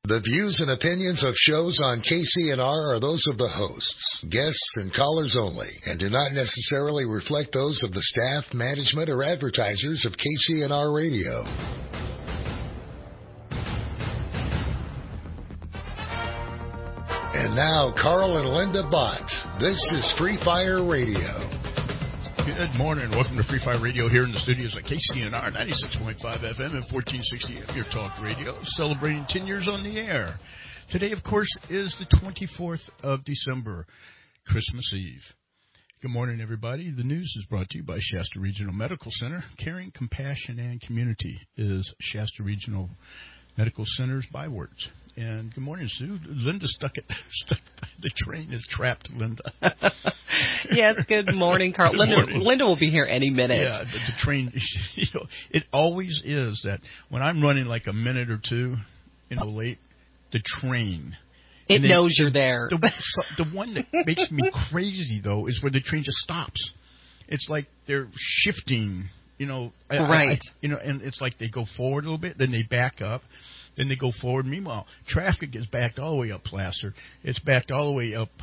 The views and opinions of shows on KCNR are those of the hosts, guests, and callers only, and do not necessarily reflect those of the staff, management, or advertisers of KCNR Radio. And now, Carl and Linda Bott. This is Free Fire Radio. Good morning. Welcome to Free Fire Radio here in the studios at KCNR 96.5 FM and 1460 AM, your talk radio, celebrating 10 years on the air. Today, of course, is the 24th of December, Christmas Eve. Good morning, everybody. The news is brought to you by Shasta Regional Medical Center. Caring, compassion, and community is Shasta Regional Medical Center's bywords. And good morning, Sue. Linda stuck. The train is trapped, Linda. Yes, good morning, Carl. Linda will be here any minute. Yeah, the train, it always is that when I'm running like a minute or two, late, the train. It knows you're there. The one that makes me crazy, though, is where the train just stops. It's like they're shifting, Right. And it's like they go forward a little bit, then they back up. Then they go forward. Meanwhile, traffic is backed all the way up Placer. It's backed all the way up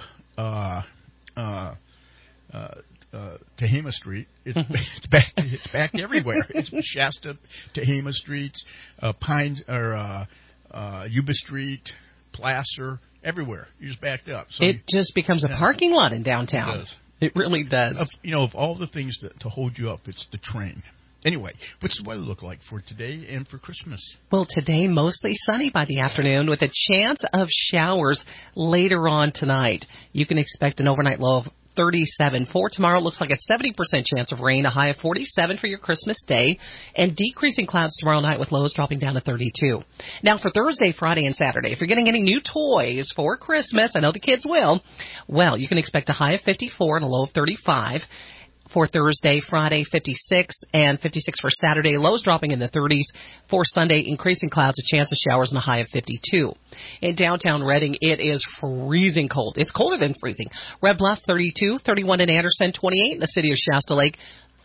Tehama Street. It's backed everywhere. It's Shasta, Tehama Streets, Pines or Yuba Street, Placer, everywhere. You're just backed up. So it just becomes a parking lot in downtown. It does. It really does. Of all the things to hold you up, it's the train. Anyway, what's the weather look like for today and for Christmas? Well, today mostly sunny by the afternoon with a chance of showers later on tonight. You can expect an overnight low of 37. For tomorrow, it looks like a 70% chance of rain, a high of 47 for your Christmas day, and decreasing clouds tomorrow night with lows dropping down to 32. Now, for Thursday, Friday, and Saturday, if you're getting any new toys for Christmas, I know the kids will, well, you can expect a high of 54 and a low of 35. For Thursday, Friday, 56, and 56 for Saturday. Lows dropping in the 30s. For Sunday, increasing clouds, a chance of showers, and a high of 52. In downtown Reading, it is freezing cold. It's colder than freezing. Red Bluff, 32, 31 in Anderson, 28 in the city of Shasta Lake,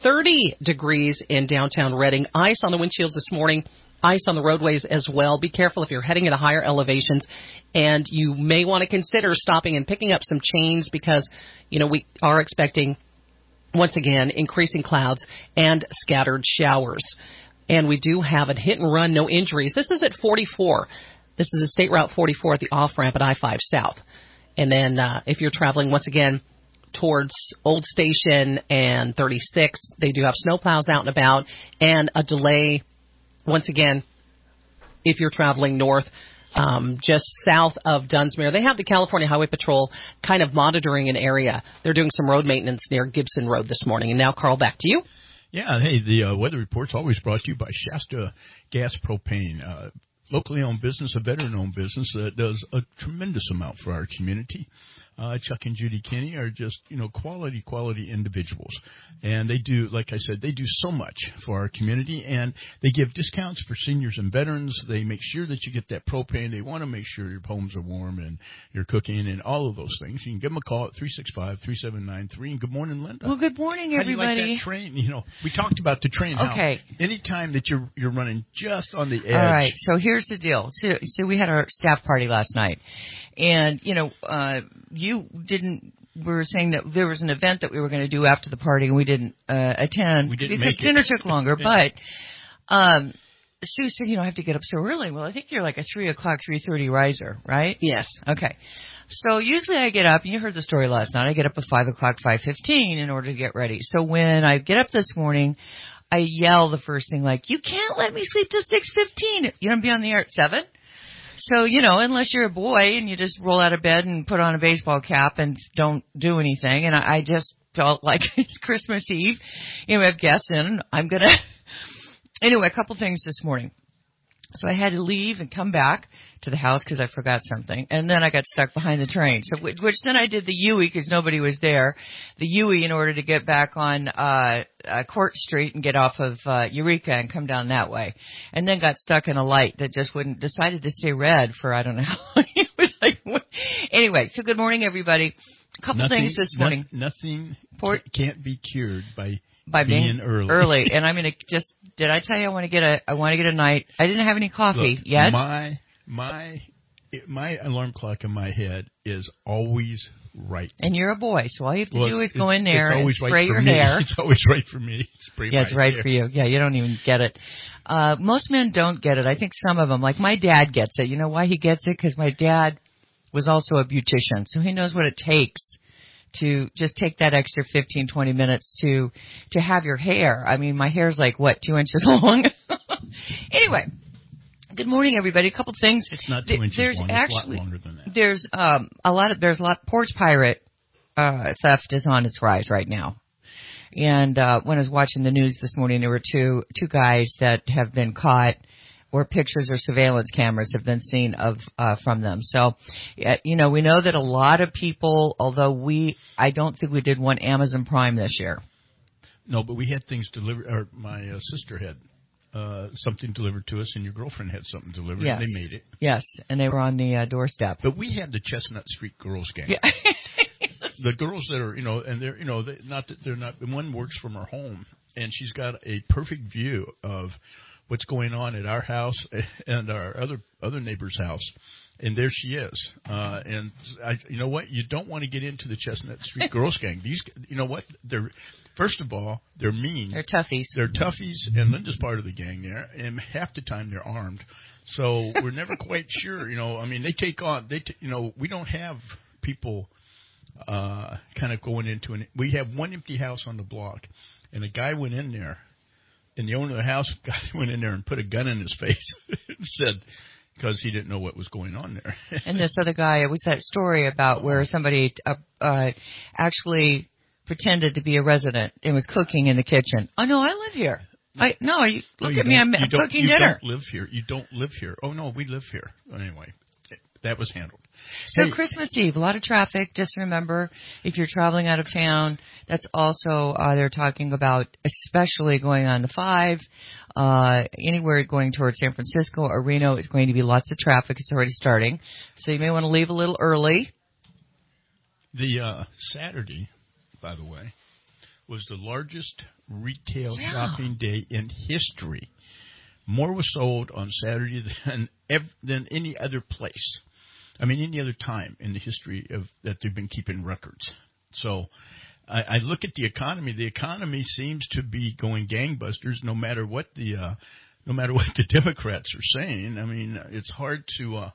30 degrees in downtown Reading. Ice on the windshields this morning. Ice on the roadways as well. Be careful if you're heading at higher elevations, and you may want to consider stopping and picking up some chains because, we are expecting, once again, increasing clouds and scattered showers. And we do have a hit and run, no injuries. This is at 44. This is a State Route 44 at the off-ramp at I-5 South. And then if you're traveling, once again, towards Old Station and 36, they do have snowplows out and about, and a delay, once again, if you're traveling north, just south of Dunsmuir. They have the California Highway Patrol kind of monitoring an area. They're doing some road maintenance near Gibson Road this morning. And now, Carl, back to you. Yeah, hey, the weather report's always brought to you by Shasta Gas Propane. Locally owned business, a veteran-owned business that does a tremendous amount for our community. Chuck and Judy Kinney are just, quality individuals. And they do, like I said, they do so much for our community. And they give discounts for seniors and veterans. They make sure that you get that propane. They want to make sure your homes are warm and you're cooking and all of those things. You can give them a call at 365-3793. And good morning, Linda. Well, good morning, everybody. How do you like that train? We talked about the train. Okay. Anytime that you're running just on the edge. All right. So here's the deal. So we had our staff party last night. And, we were saying that there was an event that we were going to do after the party, and we didn't attend because dinner took longer. But Sue said, I have to get up so early. Well, I think you're like a 3:30 riser, right? Yes. Okay. So usually I get up, and you heard the story last night. I get up at 5:15 in order to get ready. So when I get up this morning, I yell the first thing like, "You can't let me sleep till 6:15. You're going to be on the air at 7?" So, unless you're a boy and you just roll out of bed and put on a baseball cap and don't do anything. And I just felt like it's Christmas Eve. We have guests in. I'm going to. Anyway, a couple things this morning. So I had to leave and come back to the house because I forgot something. And then I got stuck behind the train. So, which then I did the Huey because nobody was there. The Huey in order to get back on Court Street and get off of Eureka and come down that way. And then got stuck in a light that just decided to stay red for I don't know how long. It was like, what? Anyway, so good morning, everybody. A couple things this morning. Nothing can't be cured by being early. And I'm going to did I tell you I want to get a night? I didn't have any coffee yet. My my alarm clock in my head is always right. And you're a boy, so all you have to do is go in there and spray right your me. hair. It's always right for me. Spray Yeah, my it's right hair. for you. Yeah, you don't even get it. Most men don't get it. I think some of them, like my dad gets it. You know why he gets it? Because my dad was also a beautician, so he knows what it takes to just take that extra 15, 20 minutes to have your hair. I mean, my hair's like, 2 inches long? Anyway, good morning, everybody. A couple things. It's not 2 inches long. It's a lot longer than that. There's there's a lot, porch pirate theft is on its rise right now. And when I was watching the news this morning, there were two guys that have been caught, or pictures or surveillance cameras have been seen of from them. So, we know that a lot of people, although I don't think we did one Amazon Prime this year. No, but we had things delivered, or my sister had something delivered to us, and your girlfriend had something delivered, yes. and they made it. Yes, and they were on the doorstep. But we had the Chestnut Street Girls Gang. Yeah. The girls that are, and they're, not that they're not, one works from her home, and she's got a perfect view of what's going on at our house and our other neighbor's house. And there she is. And you know what? You don't want to get into the Chestnut Street Girls Gang. These, you know what? First of all, they're mean. They're toughies. They're toughies, and Linda's part of the gang there. And half the time they're armed, so we're never quite sure. I mean, they take on. We don't have people kind of going into it. We have one empty house on the block, and a guy went in there, and the owner of the house went in there and put a gun in his face and said, because he didn't know what was going on there. And this other guy, it was that story about where somebody actually pretended to be a resident and was cooking in the kitchen. Oh, no, I live here. Look at me, I'm cooking dinner. You don't live here. You don't live here. Oh, no, we live here. Anyway, that was handled. So Christmas Eve, a lot of traffic. Just remember, if you're traveling out of town, that's also, they're talking about especially going on the 5. Anywhere going towards San Francisco or Reno is going to be lots of traffic. It's already starting. So you may want to leave a little early. The Saturday, by the way, was the largest retail shopping day in history. More was sold on Saturday than any other place. I mean, any other time in the history of that they've been keeping records. So I look at the economy. The economy seems to be going gangbusters, no matter what the Democrats are saying. I mean, it's hard to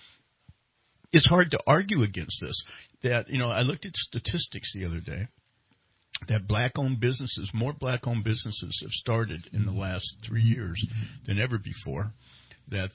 argue against this. That I looked at statistics the other day that more black-owned businesses have started in the last 3 years than ever before. That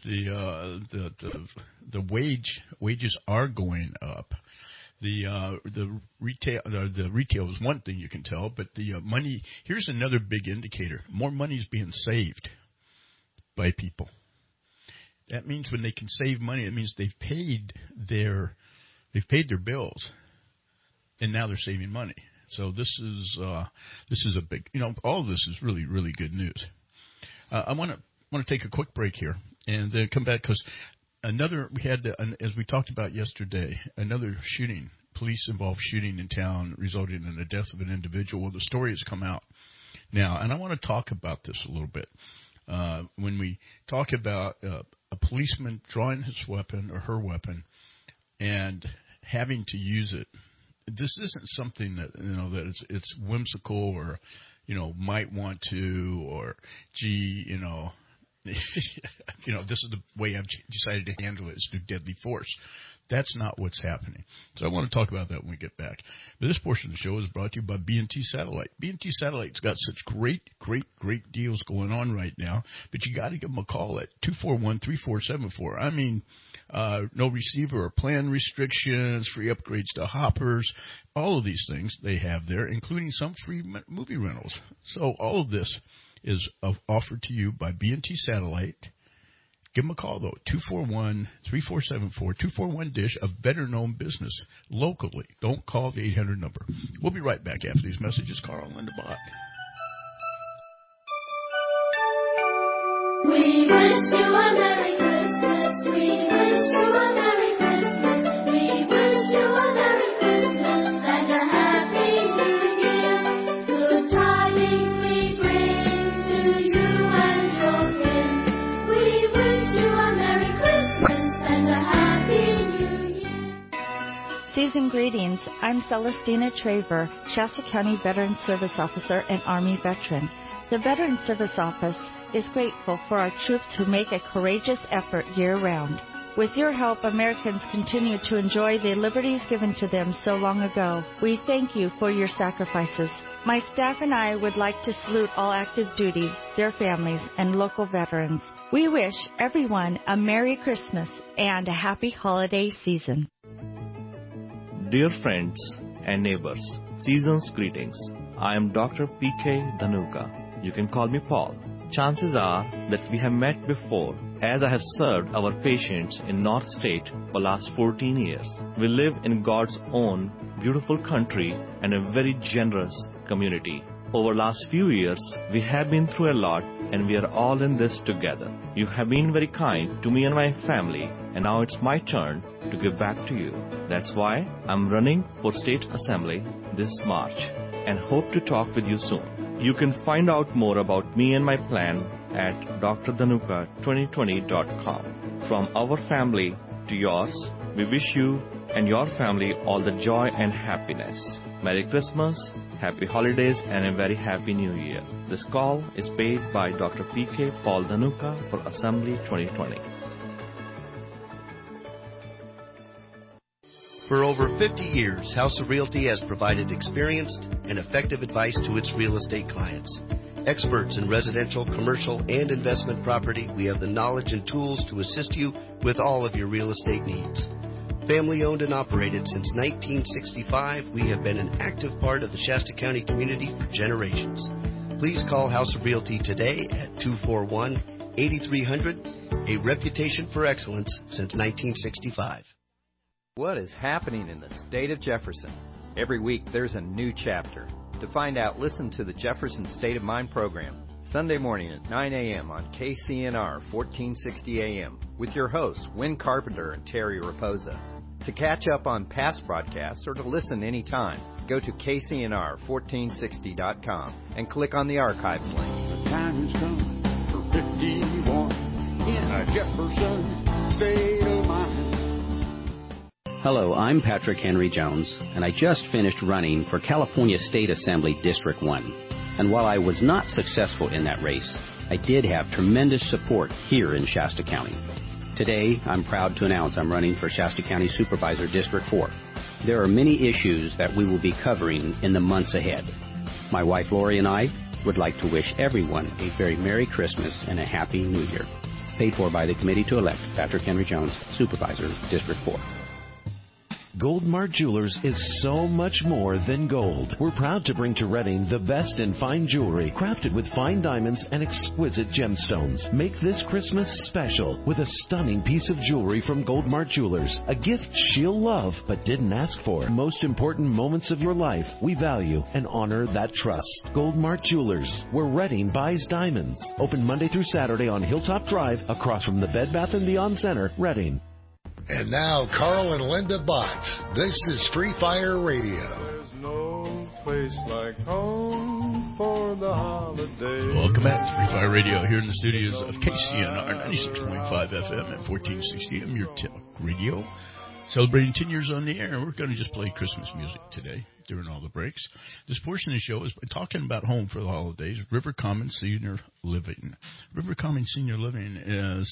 the wages are going up. The retail is one thing you can tell, but the money, here's another big indicator. More money is being saved by people. That means when they can save money, it means they've paid their bills, and now they're saving money. So this is a big, all of this is really, really good news. I want to take a quick break here and then come back because we had, as we talked about yesterday, another shooting, police-involved shooting in town resulted in the death of an individual. Well, the story has come out now, and I want to talk about this a little bit. When we talk about a policeman drawing his weapon or her weapon and having to use it, this isn't something that that it's whimsical or might want to or gee this is the way I've decided to handle it is through deadly force. That's not what's happening. So I want to talk about that when we get back. But this portion of the show is brought to you by B&T Satellite. B&T Satellite's got such great deals going on right now, but you got to give them a call at 241-3474. I mean, no receiver or plan restrictions, free upgrades to hoppers, all of these things they have there, including some free movie rentals. So all of this is offered to you by B&T Satellite. Give them a call, though, 241-3474, 241-DISH, a better-known business locally. Don't call the 800 number. We'll be right back after these messages. Carl and Linda Bott. We wish you a Merry Christmas. We wish you a Merry Christmas. We wish you a Merry Christmas and a Happy New Year. Good tidings we bring to you and your kin. We wish you a Merry Christmas and a Happy Season greetings. I'm Celestina Traver, Shasta County Veteran Service Officer and Army veteran. The Veteran Service Office is grateful for our troops who make a courageous effort year-round. With your help, Americans continue to enjoy the liberties given to them so long ago. We thank you for your sacrifices. My staff and I would like to salute all active duty, their families, and local veterans. We wish everyone a Merry Christmas and a happy holiday season. Dear friends and neighbors, season's greetings. I am Dr. P.K. Dhanuka. You can call me Paul. Chances are that we have met before, as I have served our patients in North State for last 14 years. We live in God's own beautiful country and a very generous community. Over last few years, we have been through a lot and we are all in this together. You have been very kind to me and my family, and now it's my turn to give back to you. That's why I'm running for State Assembly this March and hope to talk with you soon. You can find out more about me and my plan at drdhanuka2020.com. From our family to yours, we wish you and your family all the joy and happiness. Merry Christmas, Happy Holidays, and a very Happy New Year. This call is paid by Dr. P.K. Paul Dhanuka for Assembly 2020. For over 50 years, House of Realty has provided experienced and effective advice to its real estate clients. Experts in residential, commercial, and investment property, we have the knowledge and tools to assist you with all of your real estate needs. Family owned and operated since 1965, we have been an active part of the Shasta County community for generations. Please call House of Realty today at 241-8300, a reputation for excellence since 1965. What is happening in the state of Jefferson? Every week there's a new chapter. To find out, listen to the Jefferson State of Mind program, Sunday morning at 9 a.m. on KCNR 1460 AM, with your hosts, Wynn Carpenter and Terry Raposa. To catch up on past broadcasts or to listen anytime, go to KCNR1460.com and click on the archives link. The time has come for 51 in a Jefferson State of Mind. Hello, I'm Patrick Henry Jones, and I just finished running for California State Assembly District 1. And while I was not successful in that race, I did have tremendous support here in Shasta County. Today, I'm proud to announce I'm running for Shasta County Supervisor District 4. There are many issues that we will be covering in the months ahead. My wife Lori and I would like to wish everyone a very Merry Christmas and a Happy New Year. Paid for by the Committee to elect Patrick Henry Jones, Supervisor District 4. Goldmart Jewelers is so much more than gold. We're proud to bring to Redding the best in fine jewelry, crafted with fine diamonds and exquisite gemstones. Make this Christmas special with a stunning piece of jewelry from Goldmart Jewelers, a gift she'll love but didn't ask for. Most important moments of your life, we value and honor that trust. Goldmart Jewelers, where Redding buys diamonds. Open Monday through Saturday on Hilltop Drive, across from the Bed Bath & Beyond Center, Redding. And now, Carl and Linda Bott. This is Free Fire Radio. There's no place like home for the holidays. Welcome back to Free Fire Radio here in the studios of KCNR 96.5 FM at 1460 AM, your talk radio. Celebrating 10 years on the air. We're going to just play Christmas music today during all the breaks. This portion of the show is talking about home for the holidays, River Common Senior Living. River Common Senior Living has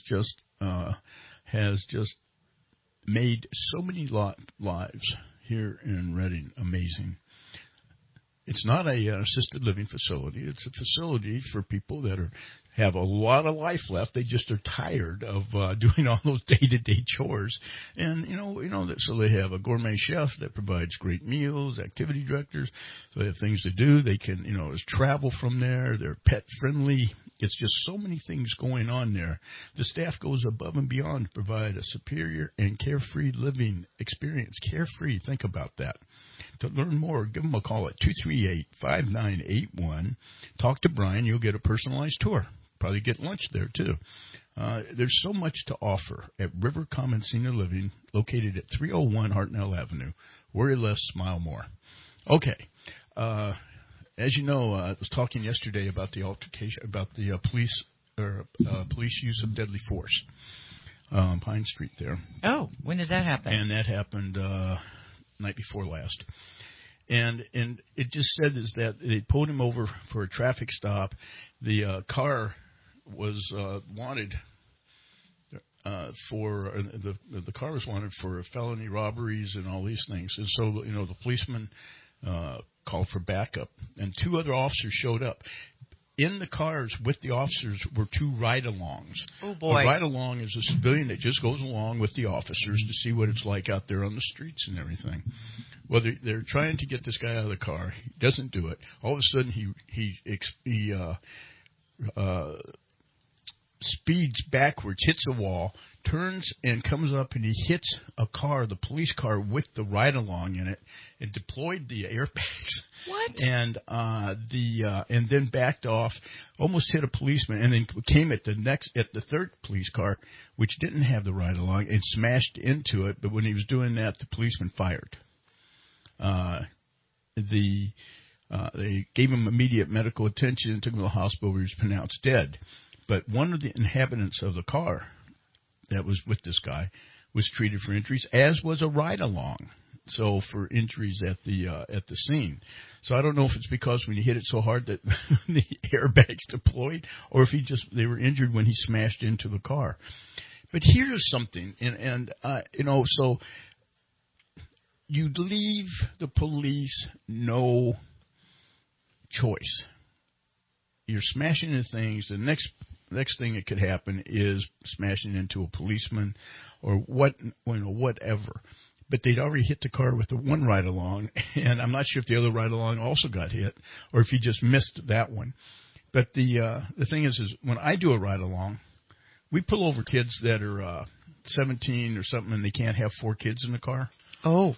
just made so many lives here in Redding amazing. It's not a assisted living facility. It's a facility for people that have a lot of life left. They just are tired of doing all those day-to-day chores. And, so they have a gourmet chef that provides great meals, activity directors. So they have things to do. They can, travel from there. They're pet-friendly. It's just so many things going on there. The staff goes above and beyond to provide a superior and carefree living experience. Carefree, think about that. To learn more, give them a call at 238-5981. Talk to Brian. You'll get a personalized tour. Probably get lunch there, too. There's so much to offer at River Common Senior Living, located at 301 Hartnell Avenue. Worry less, smile more. Okay. As you know, I was talking yesterday about the altercation, about the police use of deadly force on Pine Street there. Oh, when did that happen? And that happened night before last. And it just said is that they pulled him over for a traffic stop. The car was wanted the car was wanted for felony robberies and all these things. And so, the policeman called for backup, and 2 other officers showed up. In the cars with the officers were 2 ride-alongs. Oh, boy. A ride-along is a civilian that just goes along with the officers to see what it's like out there on the streets and everything. Well, they're trying to get this guy out of the car. He doesn't do it. All of a sudden, he speeds backwards, hits a wall, turns and comes up, and he hits a car, the police car with the ride-along in it, and deployed the airbags. What? And and then backed off, almost hit a policeman, and then came at the third police car, which didn't have the ride-along, and smashed into it. But when he was doing that, the policeman fired. They gave him immediate medical attention and took him to the hospital where he was pronounced dead. But one of the inhabitants of the car that was with this guy was treated for injuries, as was a ride-along. So for injuries at the scene. So I don't know if it's because when he hit it so hard that the airbags deployed, or if they were injured when he smashed into the car. But here's something, so you leave the police no choice. You're smashing into things. The next thing that could happen is smashing into a policeman or whatever. But they'd already hit the car with the one ride-along, and I'm not sure if the other ride-along also got hit or if he just missed that one. But the thing is when I do a ride-along, we pull over kids that are 17 or something, and they can't have 4 kids in the car. Oh.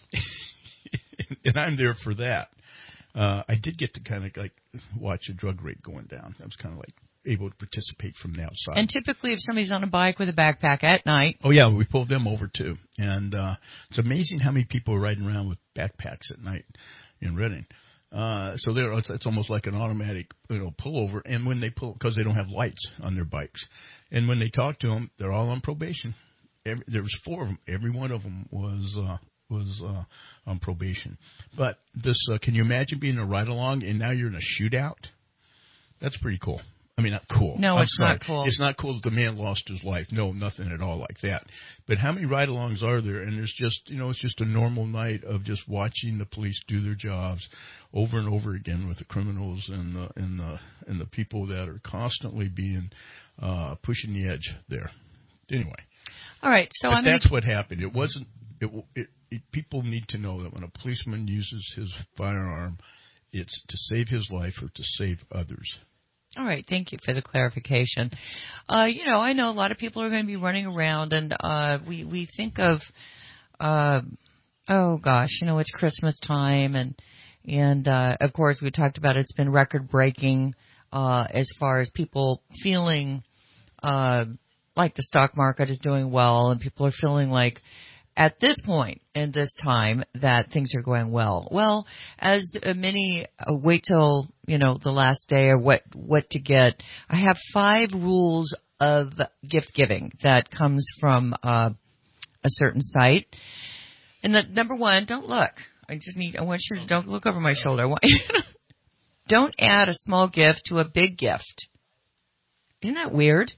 And I'm there for that. I did get to kind of watch a drug rate going down. I was kind of able to participate from the outside. And typically if somebody's on a bike with a backpack at night. Oh, yeah, we pulled them over too. And it's amazing how many people are riding around with backpacks at night in Redding. So it's almost like an automatic pullover. And when they pull, because they don't have lights on their bikes. And when they talk to them, they're all on probation. There was 4 of them. Every one of them was on probation. But this, can you imagine being a ride-along and now you're in a shootout? That's pretty cool. I mean, not cool. No, it's not cool. It's not cool that the man lost his life. No, nothing at all like that. But how many ride-alongs are there? And there's just, it's just a normal night of just watching the police do their jobs over and over again with the criminals and the people that are constantly being pushing the edge there. Anyway. All right. So that's what happened. It wasn't. People need to know that when a policeman uses his firearm, it's to save his life or to save others. All right. Thank you for the clarification. I know a lot of people are going to be running around, and we think of, it's Christmas time, and of course we talked about it's been record breaking as far as people feeling like the stock market is doing well, and people are feeling like at this point in this time that things are going well. Well, as many wait till, the last day or what to get, I have 5 rules of gift giving that comes from a certain site. And the number 1, don't look. I want you to don't look over my shoulder. I want you to don't add a small gift to a big gift. Isn't that weird?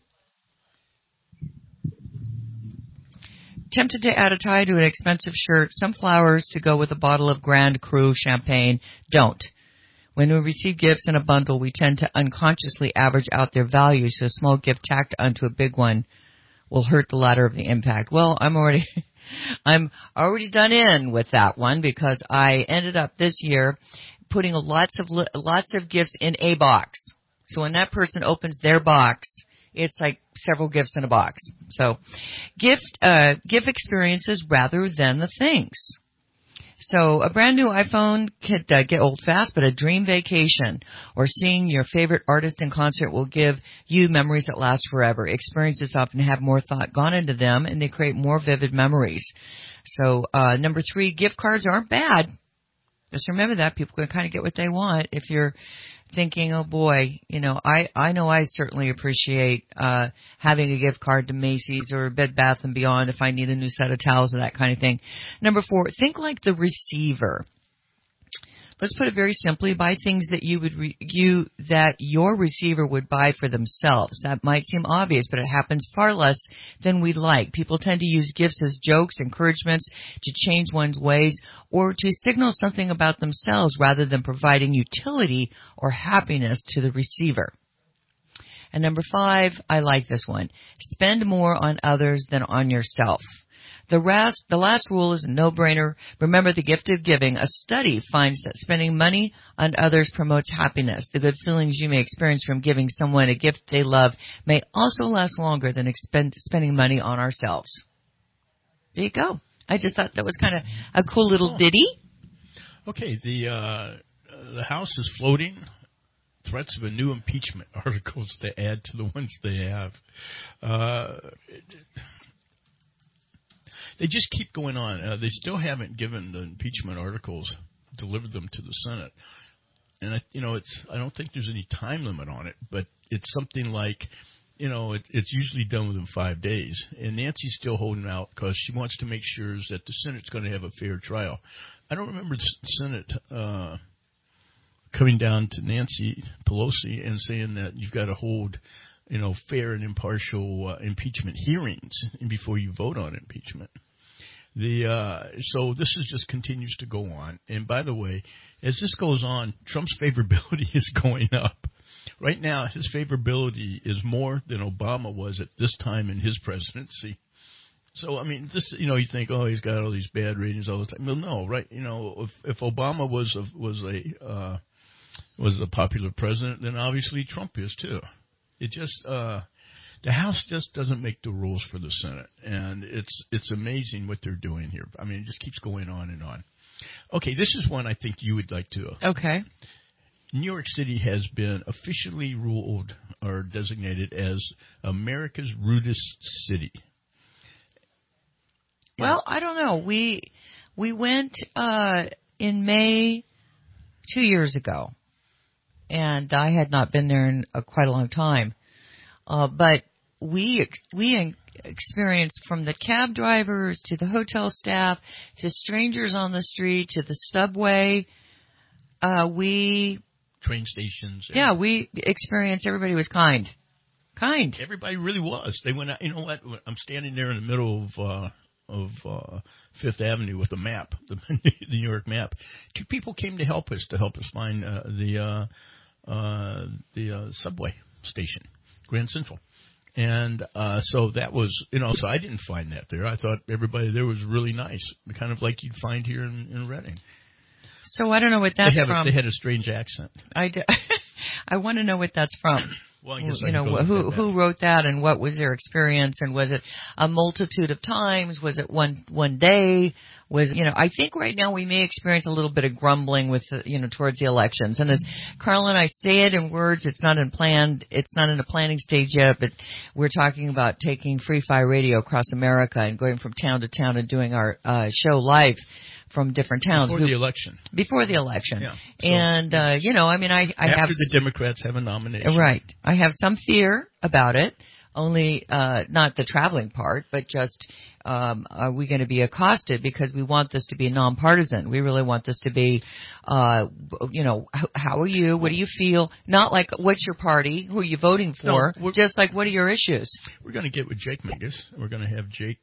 Tempted to add a tie to an expensive shirt, some flowers to go with a bottle of Grand Cru champagne. Don't. When we receive gifts in a bundle, we tend to unconsciously average out their value, so a small gift tacked onto a big one will hurt the latter of the impact. Well, I'm already done in with that one because I ended up this year putting lots of gifts in a box. So when that person opens their box, it's like several gifts in a box. So gift experiences rather than the things. So a brand new iPhone could get old fast, but a dream vacation or seeing your favorite artist in concert will give you memories that last forever. Experiences often have more thought gone into them, and they create more vivid memories. So number 3, gift cards aren't bad. Just remember that people can kind of get what they want. If you're thinking, oh boy, I know I certainly appreciate having a gift card to Macy's or Bed Bath & Beyond if I need a new set of towels or that kind of thing. Number 4, think like the receiver. Let's put it very simply, buy things that that your receiver would buy for themselves. That might seem obvious, but it happens far less than we'd like. People tend to use gifts as jokes, encouragements to change one's ways, or to signal something about themselves rather than providing utility or happiness to the receiver. And number 5, I like this one. Spend more on others than on yourself. The last rule is a no-brainer. Remember the gift of giving. A study finds that spending money on others promotes happiness. The good feelings you may experience from giving someone a gift they love may also last longer than spending money on ourselves. There you go. I just thought that was kind of a cool little ditty. Okay, the House is floating threats of a new impeachment articles to add to the ones they have. They just keep going on. They still haven't given the impeachment articles, delivered them to the Senate. And, I don't think there's any time limit on it, but it's something like, it's usually done within 5 days. And Nancy's still holding out because she wants to make sure that the Senate's going to have a fair trial. I don't remember the Senate coming down to Nancy Pelosi and saying that you've got to hold, fair and impartial impeachment hearings before you vote on impeachment. So this just continues to go on. And by the way, as this goes on, Trump's favorability is going up. Right now, his favorability is more than Obama was at this time in his presidency. So, this, you think, oh, he's got all these bad ratings all the time. Well, no, right? If Obama was a popular president, then obviously Trump is too. It just, the House just doesn't make the rules for the Senate, and it's amazing what they're doing here. It just keeps going on and on. Okay, this is one I think you would like to. Okay. New York City has been officially ruled or designated as America's rudest city. Well, I don't know. We went in May 2 years ago, and I had not been there in quite a long time. But we experienced, from the cab drivers to the hotel staff to strangers on the street to the subway, train stations. Yeah, we experienced. Everybody was kind. Everybody really was. They went out. You know what? I'm standing there in the middle of Fifth Avenue with a map, the New York map. 2 people came to help us find the subway station, Grand Central. And so that was, so I didn't find that there. I thought everybody there was really nice, kind of like you'd find here in Reading. So I don't know what that's from. They had a strange accent. I want to know what that's from. Well, I guess who wrote that, and what was their experience, and was it a multitude of times? Was it one day? I think right now we may experience a little bit of grumbling with towards the elections. And as Carl and I say it in words, it's not in a planning stage yet, but we're talking about taking Free Fire Radio across America and going from town to town and doing our show live from different towns. Before the election. Yeah. So, and, I after have... the Democrats have a nomination. Right. I have some fear about it, only not the traveling part, but just are we going to be accosted, because we want this to be nonpartisan. We really want this to be, how are you? What do you feel? Not like, what's your party? Who are you voting for? No, just like, what are your issues? We're going to get with Jake Mingus. We're going to have Jake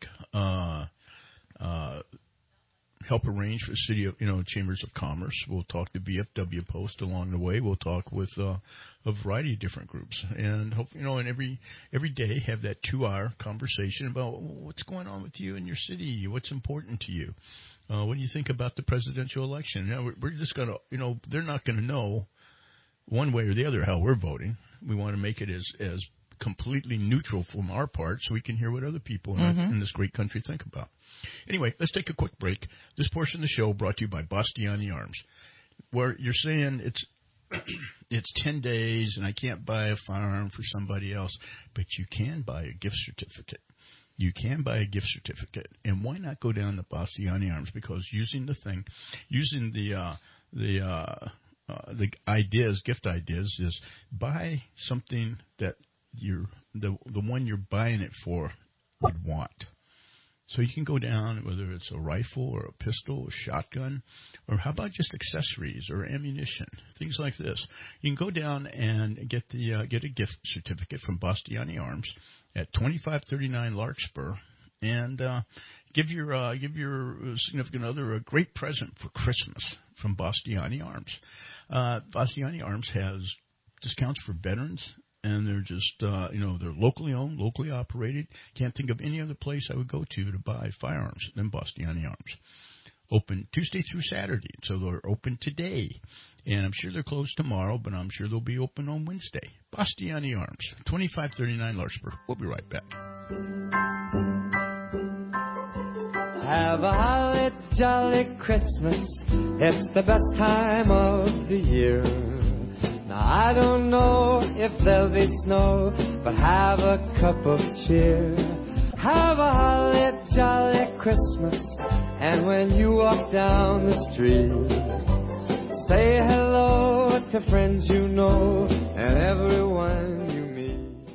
help arrange for city of, chambers of commerce. We'll talk to BFW Post along the way. We'll talk with a variety of different groups, and hope, and every day have that 2-hour conversation about what's going on with you in your city, what's important to you, what do you think about the presidential election. We're just going to, they're not going to know one way or the other how we're voting. We want to make it as completely neutral from our part, so we can hear what other people in this great country think about. Anyway, let's take a quick break. This portion of the show brought to you by Bastiani Arms, where you're saying it's 10 days and I can't buy a firearm for somebody else, but you can buy a gift certificate. you can buy a gift certificate. And why not go down to Bastiani Arms? Because using the ideas, gift ideas, is buy something that the one you're buying it for would want. So you can go down, whether it's a rifle or a pistol or shotgun, or how about just accessories or ammunition, things like this. You can go down and get a gift certificate from Bastiani Arms at 2539 Larkspur, and give your significant other a great present for Christmas from Bastiani Arms. Bastiani Arms has discounts for veterans. And they're just, they're locally owned, locally operated. Can't think of any other place I would go to buy firearms than Bastiani Arms. Open Tuesday through Saturday, so they're open today. And I'm sure they're closed tomorrow, but I'm sure they'll be open on Wednesday. Bastiani Arms, 2539 Larkspur. We'll be right back. Have a holly jolly Christmas. It's the best time of the year. Now, I don't know if there'll be snow, but have a cup of cheer. Have a holly jolly Christmas, and when you walk down the street, say hello to friends you know and everyone you meet.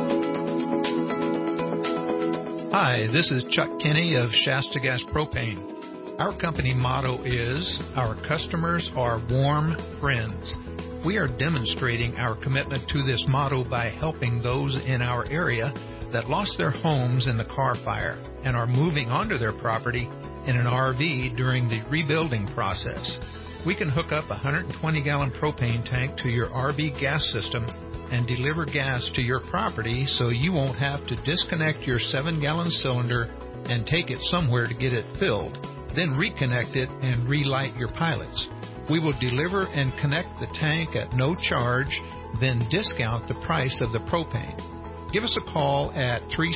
Hi, this is Chuck Kinney of Shasta Gas Propane. Our company motto is, our customers are warm friends. We are demonstrating our commitment to this motto by helping those in our area that lost their homes in the Carr Fire and are moving onto their property in an RV during the rebuilding process. We can hook up a 120-gallon propane tank to your RV gas system and deliver gas to your property so you won't have to disconnect your 7-gallon cylinder and take it somewhere to get it filled, then reconnect it and relight your pilots. We will deliver and connect the tank at no charge, then discount the price of the propane. Give us a call at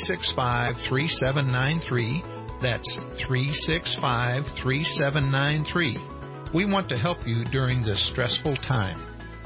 365-3793. That's 365-3793. We want to help you during this stressful time.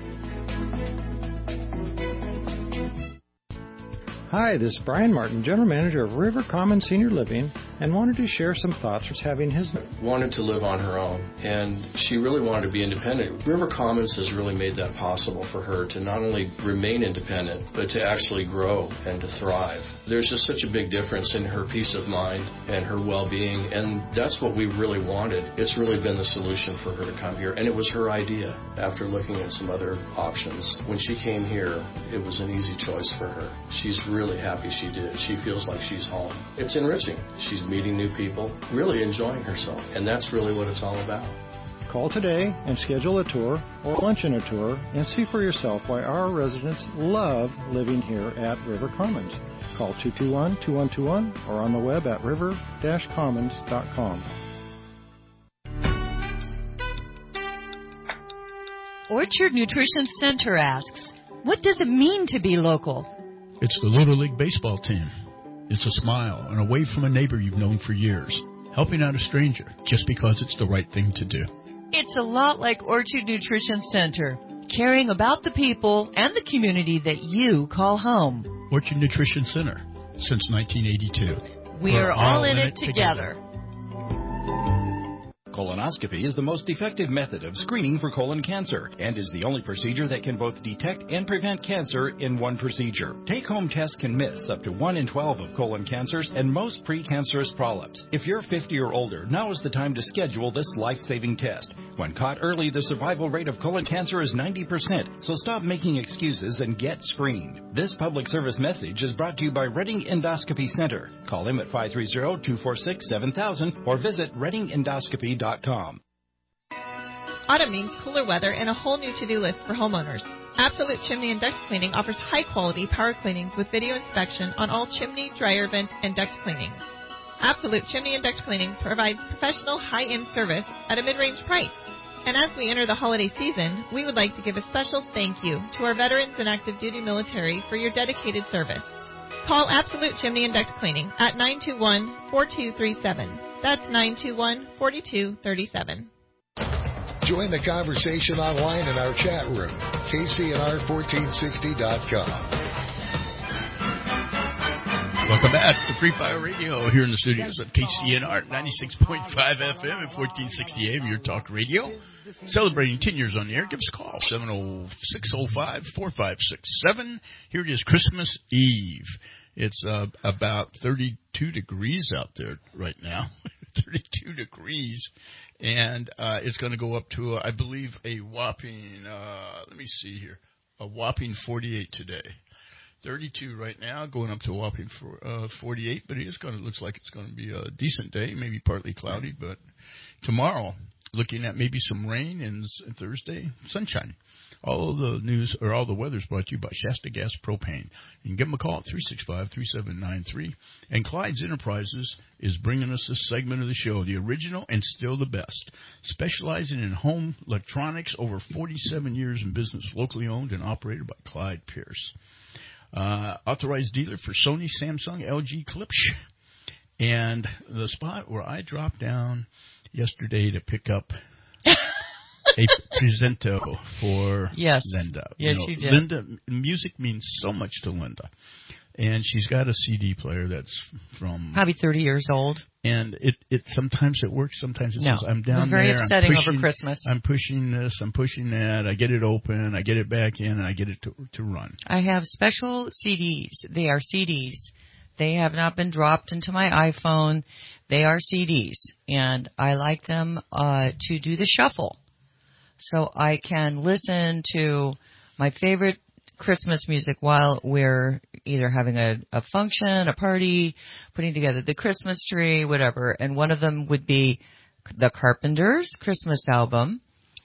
Hi, this is Brian Martin, General Manager of River Commons Senior Living, and wanted to share some thoughts for having his... Wanted to live on her own, and she really wanted to be independent. River Commons has really made that possible for her to not only remain independent, but to actually grow and to thrive. There's just such a big difference in her peace of mind and her well-being, and that's what we really wanted. It's really been the solution for her to come here, and it was her idea after looking at some other options. When she came here, it was an easy choice for her. She's really happy she did. She feels like she's home. It's enriching. She's meeting new people, really enjoying herself, and that's really what it's all about. Call today and schedule a tour or lunch and a tour and see for yourself why our residents love living here at River Commons. Call 221-2121 or on the web at river-commons.com. Orchard Nutrition Center asks, what does it mean to be local? It's the Little League baseball team. It's a smile and a wave from a neighbor you've known for years. Helping out a stranger just because it's the right thing to do. It's a lot like Orchard Nutrition Center, caring about the people and the community that you call home. Orchard Nutrition Center, since 1982. We're all in it together. Colonoscopy is the most effective method of screening for colon cancer and is the only procedure that can both detect and prevent cancer in one procedure. Take-home tests can miss up to 1 in 12 of colon cancers and most precancerous polyps. If you're 50 or older, now is the time to schedule this life-saving test. When caught early, the survival rate of colon cancer is 90%, so stop making excuses and get screened. This public service message is brought to you by Redding Endoscopy Center. Call him at 530-246-7000 or visit reddingendoscopy.com. Autumn means cooler weather and a whole new to-do list for homeowners. Absolute Chimney and Duct Cleaning offers high-quality power cleanings with video inspection on all chimney, dryer vent, and duct cleanings. Absolute Chimney and Duct Cleaning provides professional, high-end service at a mid-range price. And as we enter the holiday season, we would like to give a special thank you to our veterans and active duty military for your dedicated service. Call Absolute Chimney and Duct Cleaning at 921-4237. That's 921-4237. Join the conversation online in our chat room, kcnr1460.com. Welcome back to Free Fire Radio here in the studios at KCNR 96.5 FM and 1460 AM, your talk radio. Celebrating 10 years on the air. Give us a call, 70605-4567. Here it is, Christmas Eve. It's about 32 degrees out there right now. 32 degrees. And it's going to go up to, I believe, a whopping, let me see here, a whopping 48 today. 32 right now, going up to a whopping 48, but looks like it's going to be a decent day, maybe partly cloudy, but tomorrow, looking at maybe some rain, and Thursday, sunshine. All of the news, or all the weather is brought to you by Shasta Gas Propane. You can give them a call at 365-3793. And Clyde's Enterprises is bringing us this segment of the show, the original and still the best. Specializing in home electronics, over 47 years in business, locally owned and operated by Clyde Pierce. Authorized dealer for Sony, Samsung, LG, Klipsch. And the spot where I dropped down yesterday to pick up a presento for Linda. Yes, you did. Linda, music means so much to Linda. And she's got a CD player that's from... Probably 30 years old. And it sometimes it works, sometimes it says, I'm down there. It was very upsetting over Christmas. I'm pushing this, I'm pushing that. I get it open, I get it back in, and I get it to run. I have special CDs. They are CDs. They have not been dropped into my iPhone. They are CDs. And I like them to do the shuffle. So I can listen to my favorite Christmas music while we're either having a function, a party, putting together the Christmas tree, whatever. And one of them would be the Carpenters' Christmas album.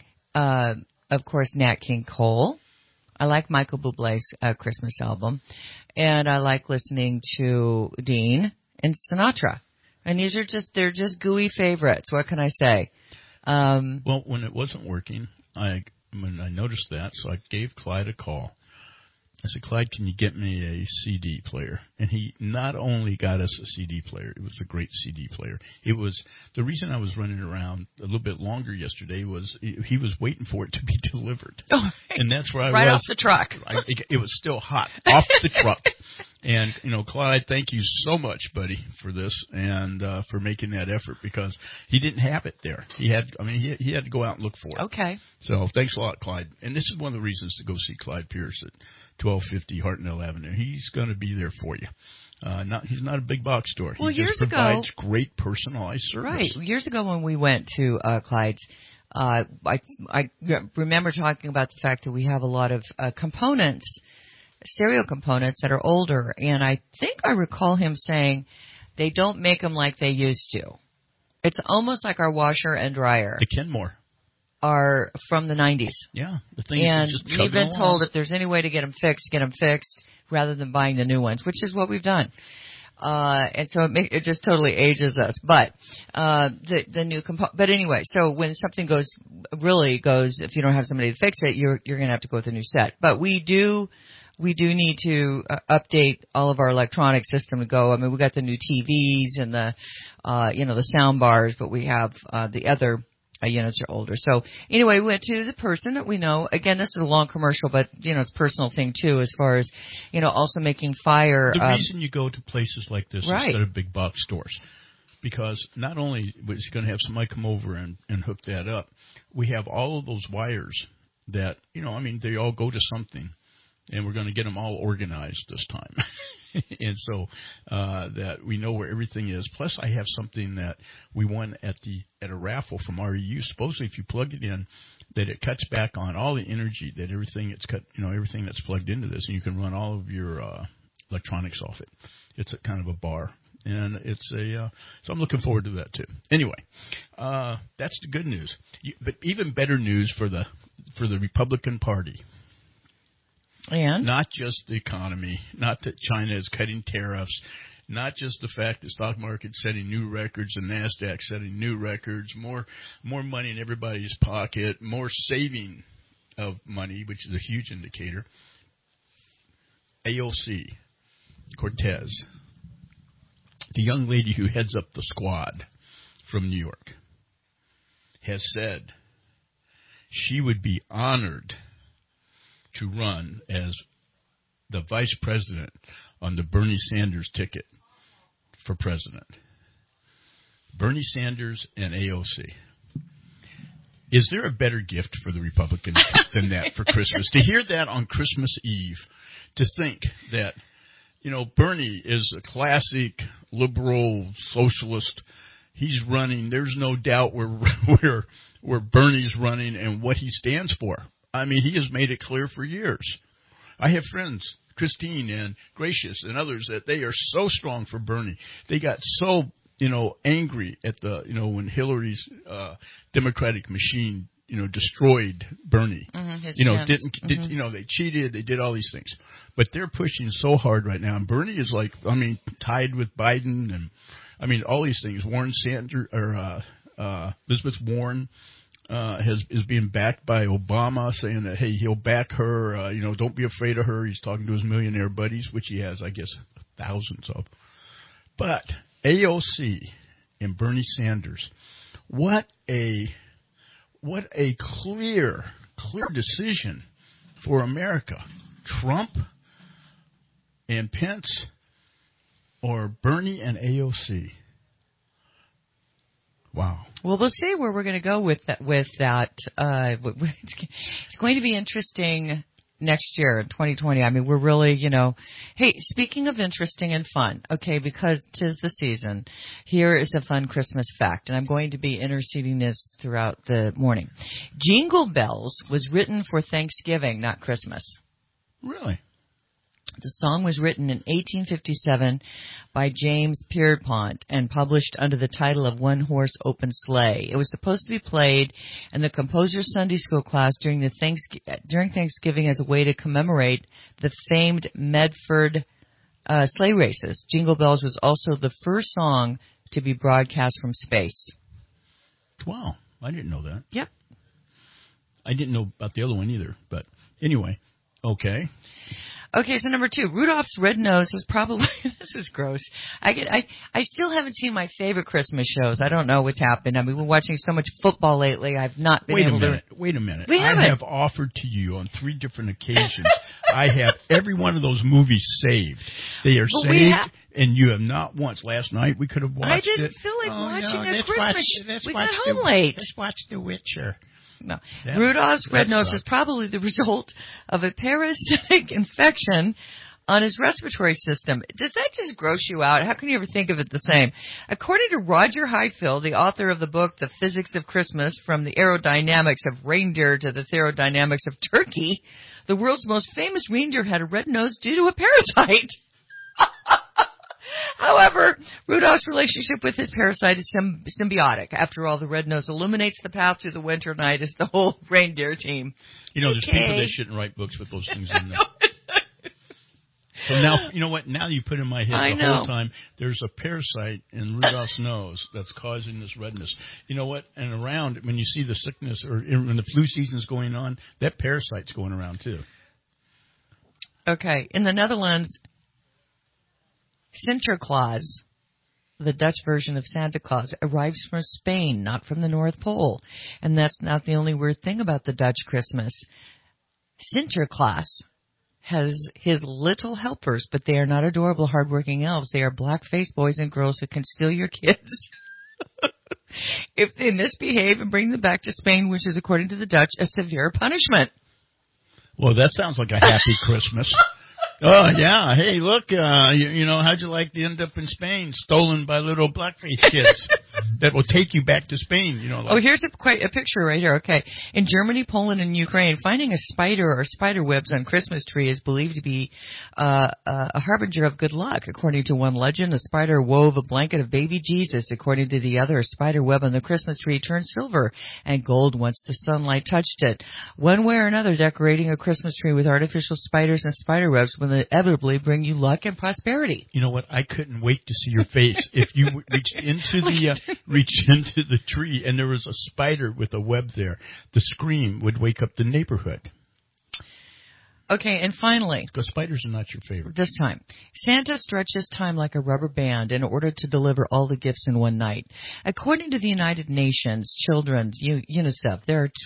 Of course, Nat King Cole. I like Michael Bublé's Christmas album. And I like listening to Dean and Sinatra. And these are they're just gooey favorites. What can I say? Well, when it wasn't working, when I noticed that, so I gave Clyde a call. I said, Clyde, can you get me a CD player? And he not only got us a CD player, it was a great CD player. It was the reason I was running around a little bit longer yesterday was he was waiting for it to be delivered. Oh, and that's where I right was. off the truck. It was still hot off the truck. And, Clyde, thank you so much, buddy, for this and for making that effort because he didn't have it there. He had to go out and look for it. Okay. So thanks a lot, Clyde. And this is one of the reasons to go see Clyde Pierce at 1250 Hartnell Avenue. He's going to be there for you. He's not a big box store. Well, he just provides great personalized service. Right. Years ago when we went to Clyde's, I remember talking about the fact that we have a lot of components, stereo components that are older, and I think I recall him saying they don't make them like they used to. It's almost like our washer and dryer. The Kenmore. Are from the 90s. Yeah. The thing and just we've been told if there's any way to get them fixed rather than buying the new ones, which is what we've done. And so it just totally ages us. But the new but anyway, so when something goes, if you don't have somebody to fix it, you're going to have to go with a new set. But we do need to update all of our electronic system to go. I mean, we got the new TVs and the sound bars, but we have the other units are older. So anyway, we went to the person that we know. Again, this is a long commercial, but it's a personal thing too, as far as also making fire. The reason you go to places like this instead of big box stores, because not only is he going to have somebody come over and hook that up, we have all of those wires that they all go to something, and we're going to get them all organized this time. And so that we know where everything is. Plus, I have something that we won at a raffle from REU. Supposedly, if you plug it in, that it cuts back on all the energy that everything that's plugged into this, and you can run all of your electronics off it. It's a kind of a bar, and it's so I'm looking forward to that too. Anyway, that's the good news. But even better news for the Republican Party. And? Not just the economy, not that China is cutting tariffs, not just the fact the stock market's setting new records and NASDAQ setting new records, more money in everybody's pocket, more saving of money, which is a huge indicator. AOC Cortez, the young lady who heads up the squad from New York, has said she would be honored to run as the vice president on the Bernie Sanders ticket for president. Bernie Sanders and AOC. Is there a better gift for the Republicans than that for Christmas? To hear that on Christmas Eve, to think that, Bernie is a classic liberal socialist. He's running. There's no doubt where Bernie's running and what he stands for. I mean, he has made it clear for years. I have friends, Christine and Gracious and others, that they are so strong for Bernie. They got so angry at when Hillary's Democratic machine, destroyed Bernie. They cheated, they did all these things. But they're pushing so hard right now. And Bernie is tied with Biden and, all these things. Warren Sanders, or Elizabeth Warren, is being backed by Obama, saying that, hey, he'll back her, don't be afraid of her. He's talking to his millionaire buddies, which he has, I guess, thousands of. But AOC and Bernie Sanders, what a clear decision for America. Trump and Pence, or Bernie and AOC. Wow. Well, we'll see where we're going to go with that. It's going to be interesting next year in 2020. I mean, we're really, hey, speaking of interesting and fun, okay, because 'tis the season, here is a fun Christmas fact, and I'm going to be interceding this throughout the morning. Jingle Bells was written for Thanksgiving, not Christmas. Really? The song was written in 1857 by James Pierpont and published under the title of One Horse Open Sleigh. It was supposed to be played in the composer's Sunday school class during Thanksgiving as a way to commemorate the famed Medford sleigh races. Jingle Bells was also the first song to be broadcast from space. Wow, I didn't know that. Yep. I didn't know about the other one either, but anyway, okay. Okay, so number 2, Rudolph's Red Nose was probably, this is gross. I still haven't seen my favorite Christmas shows. I don't know what's happened. I mean, we're watching so much football lately. I've not been able to. Wait a minute. We haven't. I have offered to you on 3 different occasions. I have every one of those movies saved. They are saved, and you have not once. Last night we could have watched it. I didn't feel like watching a Christmas. We got home late. Let's watch The Witcher. No. Rudolph's Red Nose is probably the result of a parasitic infection on his respiratory system. Does that just gross you out? How can you ever think of it the same? According to Roger Highfield, the author of the book The Physics of Christmas, From the Aerodynamics of Reindeer to the Thermodynamics of Turkey, the world's most famous reindeer had a red nose due to a parasite. However, Rudolph's relationship with his parasite is symbiotic. After all, the red nose illuminates the path through the winter night as the whole reindeer team. There's people that shouldn't write books with those things in them. So now, you know what? Now you put in my head whole time, there's a parasite in Rudolph's nose that's causing this redness. You know what? And around, when you see the sickness or when the flu season's going on, that parasite's going around too. Okay. In the Netherlands, Sinterklaas, the Dutch version of Santa Claus, arrives from Spain, not from the North Pole. And that's not the only weird thing about the Dutch Christmas. Sinterklaas has his little helpers, but they are not adorable, hardworking elves. They are black-faced boys and girls who can steal your kids if they misbehave and bring them back to Spain, which is, according to the Dutch, a severe punishment. Well, that sounds like a happy Christmas. Oh, yeah. Hey, look, how'd you like to end up in Spain, stolen by little blackface kids that will take you back to Spain? Here's quite a picture right here. Okay. In Germany, Poland, and Ukraine, finding a spider or spider webs on Christmas tree is believed to be a harbinger of good luck. According to one legend, a spider wove a blanket of baby Jesus. According to the other, a spider web on the Christmas tree turned silver and gold once the sunlight touched it. One way or another, decorating a Christmas tree with artificial spiders and spider webs will inevitably bring you luck and prosperity. You know what? I couldn't wait to see your face if you reached into the tree and there was a spider with a web there. The scream would wake up the neighborhood. Okay, and finally, because spiders are not your favorite. This time, Santa stretches time like a rubber band in order to deliver all the gifts in one night. According to the United Nations Children's UNICEF, there are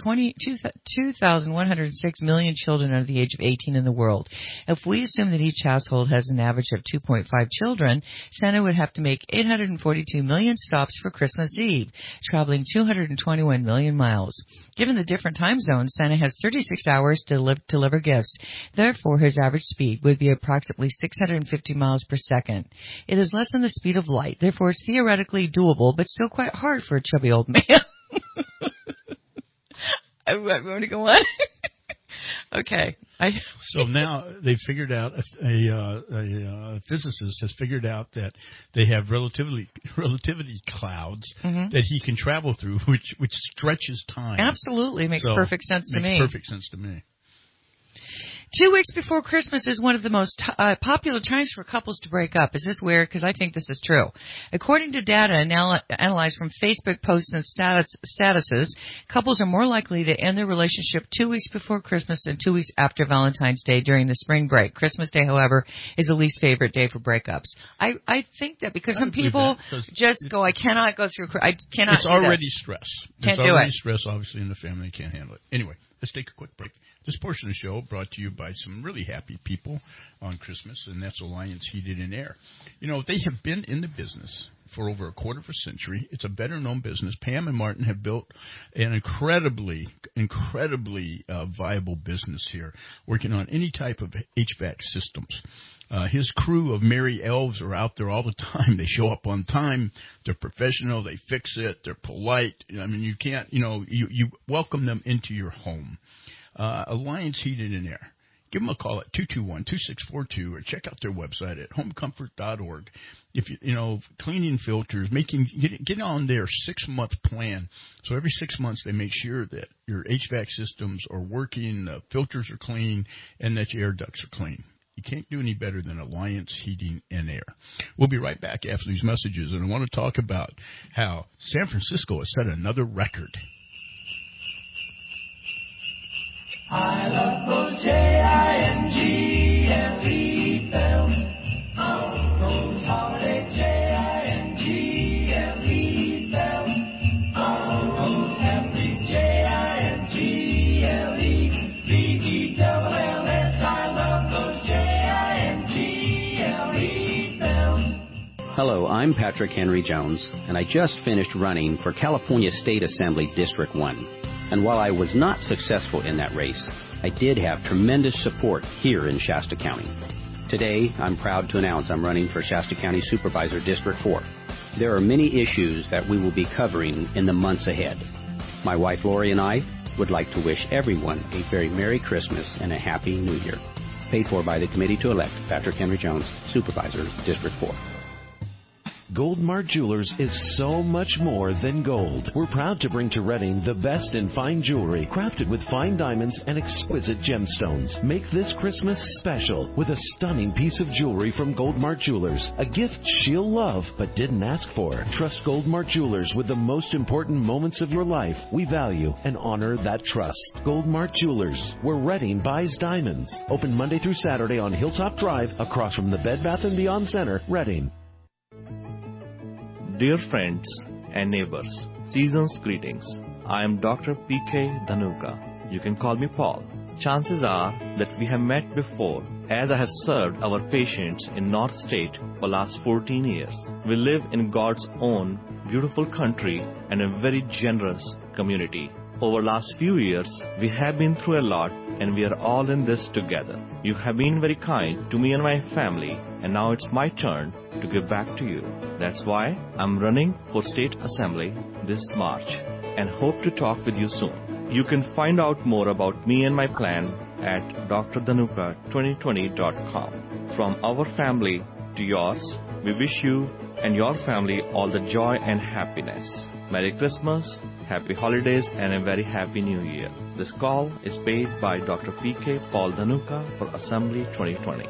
2,106 million children under the age of 18 in the world. If we assume that each household has an average of 2.5 children, Santa would have to make 842 million stops for Christmas Eve, traveling 221 million miles. Given the different time zones, Santa has 36 hours to deliver gifts. Therefore, his average speed would be approximately 650 miles per second. It is less than the speed of light. Therefore, it's theoretically doable, but still quite hard for a chubby old man. I'm going to go on. Okay. So now they figured out, a physicist has figured out that they have relativity clouds that he can travel through, which stretches time. Absolutely. Makes perfect sense to me. Makes perfect sense to me. 2 weeks before Christmas is one of the most popular times for couples to break up. Is this weird? Because I think this is true. According to data analyzed from Facebook posts and statuses, couples are more likely to end their relationship 2 weeks before Christmas and 2 weeks after Valentine's Day during the spring break. Christmas Day, however, is the least favorite day for breakups. I think that because some people just go, I cannot go through, I cannot It's already stress. Can't do it. It's already stress, obviously, in the family. Can't handle it. Anyway, let's take a quick break. This portion of the show brought to you by some really happy people on Christmas, and that's Alliance Heating and Air. You know, they have been in the business for over a quarter of a century. It's a better-known business. Pam and Martin have built an incredibly viable business here, working on any type of HVAC systems. His crew of merry elves are out there all the time. They show up on time. They're professional. They fix it. They're polite. I mean, you can't, you welcome them into your home. Alliance Heating and Air. Give them a call at 221-2642 or check out their website at homecomfort.org. If cleaning filters, get on their 6-month plan. So every 6 months they make sure that your HVAC systems are working, the filters are clean, and that your air ducts are clean. You can't do any better than Alliance Heating and Air. We'll be right back after these messages, and I want to talk about how San Francisco has set another record. I love those J-I-N-G-L-E bells. Oh, those holiday J-I-N-G-L-E bells. Oh, those happy J-I-N-G-L-E-B-E-double-L-S. I love those J-I-N-G-L-E bells. Hello, I'm Patrick Henry Jones, and I just finished running for California State Assembly District 1. And while I was not successful in that race, I did have tremendous support here in Shasta County. Today, I'm proud to announce I'm running for Shasta County Supervisor District 4. There are many issues that we will be covering in the months ahead. My wife Lori and I would like to wish everyone a very Merry Christmas and a Happy New Year. Paid for by the Committee to Elect Patrick Henry Jones, Supervisor District 4. Goldmart Jewelers is so much more than gold. We're proud to bring to Redding the best in fine jewelry, crafted with fine diamonds and exquisite gemstones. Make this Christmas special with a stunning piece of jewelry from Goldmart Jewelers, a gift she'll love but didn't ask for. Trust Goldmart Jewelers with the most important moments of your life. We value and honor that trust. Goldmart Jewelers, where Redding buys diamonds. Open Monday through Saturday on Hilltop Drive, across from the Bed Bath & Beyond Center, Redding. Dear friends and neighbors, season's greetings. I am Dr. P.K. Dhanuka. You can call me Paul. Chances are that we have met before, as I have served our patients in North State for last 14 years. We live in God's own beautiful country and a very generous community. Over last few years, we have been through a lot, and we are all in this together. You have been very kind to me and my family, and now it's my turn to give back to you. That's why I'm running for State Assembly this March, and hope to talk with you soon. You can find out more about me and my plan at drdhanuka2020.com. From our family to yours, we wish you and your family all the joy and happiness. Merry Christmas, Happy Holidays, and a very Happy New Year. This call is paid by Dr. P.K. Paul Dhanuka for Assembly 2020.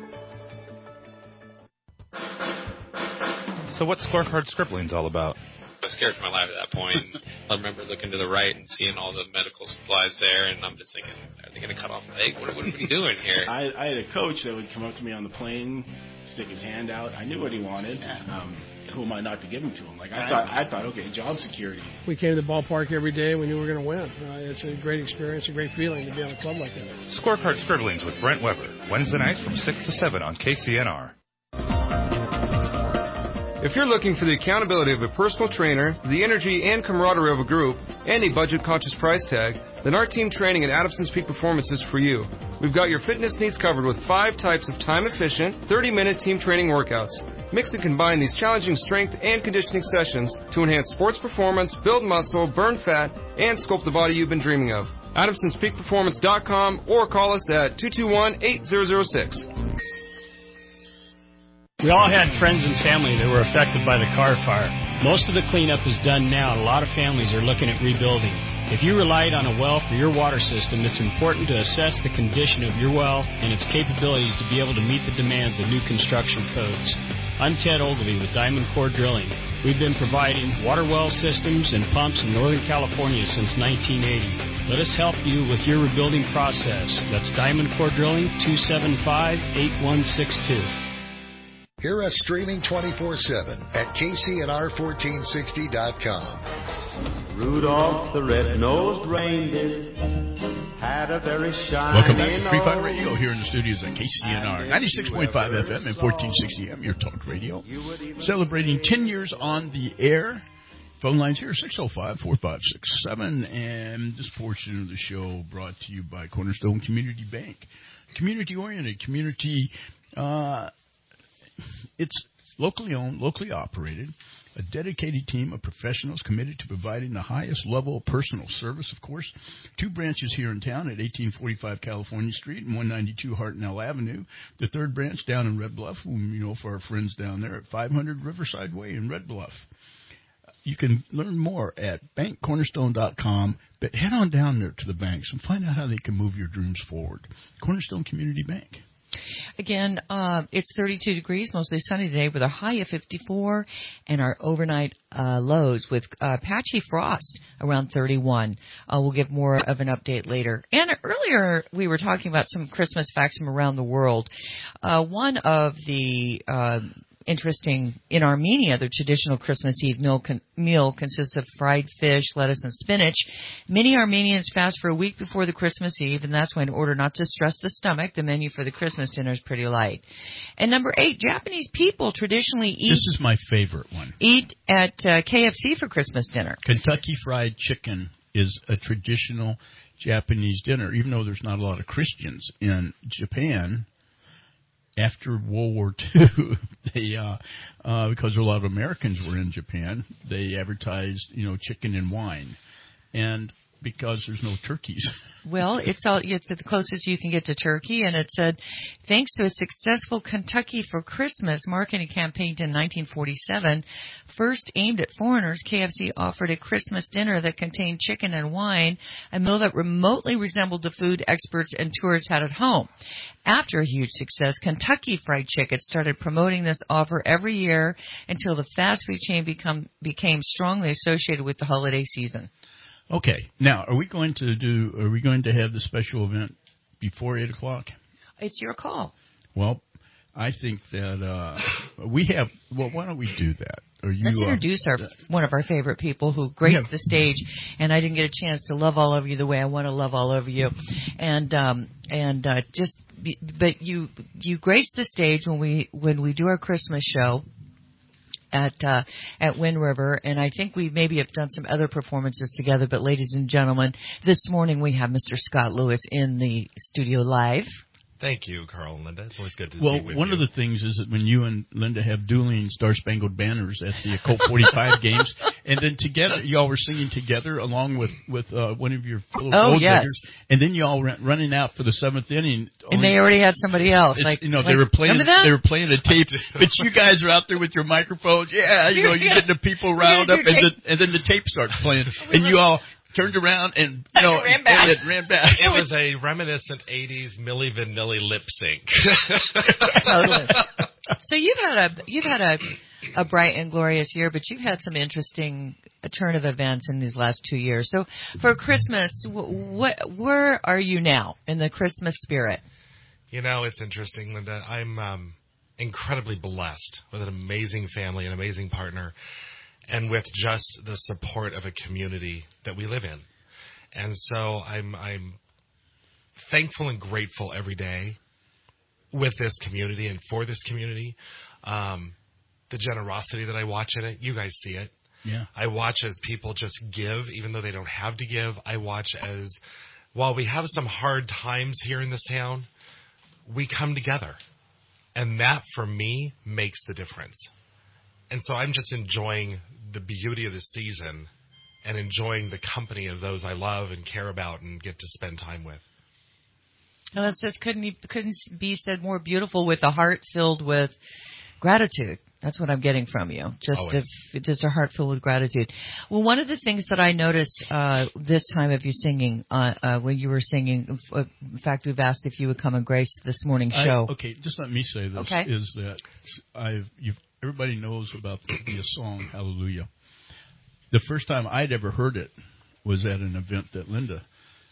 So what's Scorecard Scribblings all about? was scared for my life at that point. I remember looking to the right and seeing all the medical supplies there, and I'm just thinking, are they going to cut off a leg? What are we doing here? I had a coach that would come up to me on the plane, stick his hand out. I knew what he wanted. Who am I not to give him to him? Like I thought, okay, job security. We came to the ballpark every day. We knew we were going to win. It's a great experience, a great feeling to be on a club like that. Scorecard Scribblings with Brent Weber, Wednesday nights from 6 to 7 on KCNR. If you're looking for the accountability of a personal trainer, the energy and camaraderie of a group, and a budget-conscious price tag, then our team training at Adamson's Peak Performance is for you. We've got your fitness needs covered with 5 types of time-efficient, 30-minute team training workouts. Mix and combine these challenging strength and conditioning sessions to enhance sports performance, build muscle, burn fat, and sculpt the body you've been dreaming of. AdamsonsPeakPerformance.com or call us at 221-8006. We all had friends and family that were affected by the Carr fire. Most of the cleanup is done now, and a lot of families are looking at rebuilding. If you relied on a well for your water system, it's important to assess the condition of your well and its capabilities to be able to meet the demands of new construction codes. I'm Ted Ogilvie with Diamond Core Drilling. We've been providing water well systems and pumps in Northern California since 1980. Let us help you with your rebuilding process. That's Diamond Core Drilling, 275-8162. Hear us streaming 24/7 at KCNR1460.com. Rudolph the red-nosed reindeer had a very shiny Welcome back to Free Fire Radio here in the studios at KCNR 96.5 FM and 1460 AM, your talk radio. Celebrating 10 years on the air. Phone lines here, 605-4567. And this portion of the show brought to you by Cornerstone Community Bank. Community-oriented, it's locally owned, locally operated, a dedicated team of professionals committed to providing the highest level of personal service, of course. 2 branches here in town at 1845 California Street and 192 Hartnell Avenue. The 3rd branch down in Red Bluff, whom you know for our friends down there at 500 Riverside Way in Red Bluff. You can learn more at bankcornerstone.com, but head on down there to the banks and find out how they can move your dreams forward. Cornerstone Community Bank. Again, it's 32 degrees, mostly sunny today with a high of 54 and our overnight lows with patchy frost around 31. We'll give more of an update later. And earlier we were talking about some Christmas facts from around the world. One of the interesting, in Armenia, the traditional Christmas Eve meal consists of fried fish, lettuce, and spinach. Many Armenians fast for a week before the Christmas Eve, and that's why, in order not to stress the stomach, the menu for the Christmas dinner is pretty light. And number 8, Japanese people traditionally eat... This is my favorite one. Eat at KFC for Christmas dinner. Kentucky Fried Chicken is a traditional Japanese dinner, even though there's not a lot of Christians in Japan. After World War II, they because a lot of Americans were in Japan, they advertised, chicken and wine, and because there's no turkeys. Well, it's the closest you can get to turkey, and it said, thanks to a successful Kentucky for Christmas marketing campaign in 1947, first aimed at foreigners, KFC offered a Christmas dinner that contained chicken and wine, a meal that remotely resembled the food experts and tourists had at home. After a huge success, Kentucky Fried Chicken started promoting this offer every year until the fast food chain became strongly associated with the holiday season. Okay. Now, are we going to have the special event before 8 o'clock? It's your call. Well, I think that why don't we do that? Let's introduce one of our favorite people who graced the stage, and I didn't get a chance to love all over you the way I want to love all over you, but you graced the stage when we do our Christmas show at Wind River, and I think we maybe have done some other performances together. But ladies and gentlemen, this morning we have Mr. Scott Lewis in the studio live. Thank you, Carl and Linda. It's always good to be with you. One of the things is that when you and Linda have dueling Star-Spangled Banners at the Colt 45 games, and then together, y'all were singing together along with one of your fellow gold diggers, and then y'all were running out for the 7th inning. And they already had somebody else. They were playing a tape, but you guys are out there with your microphones. Yeah, you're getting the people riled up, and then the tape starts playing, and you all turned around and ran back. It was a reminiscent 80s Milli Vanilli lip sync. Totally. So you've had a bright and glorious year, but you've had some interesting turn of events in these last 2 years. So for Christmas, where are you now in the Christmas spirit? You know, it's interesting, Linda. I'm incredibly blessed with an amazing family, an amazing partner, and with just the support of a community that we live in. And so I'm thankful and grateful every day with this community and for this community. The generosity that I watch in it, you guys see it. Yeah. I watch as people just give, even though they don't have to give. I watch as, while we have some hard times here in this town, we come together. And that, for me, makes the difference. And so I'm just enjoying the beauty of the season and enjoying the company of those I love and care about and get to spend time with. Well, that's just couldn't be said more beautiful, with a heart filled with gratitude. That's what I'm getting from you. Just a heart filled with gratitude. Well, one of the things that I noticed this time of you singing, when you were singing, in fact, we've asked if you would come and grace this morning's show. Okay, just let me say this, is that everybody knows about the song, Hallelujah. The first time I'd ever heard it was at an event that Linda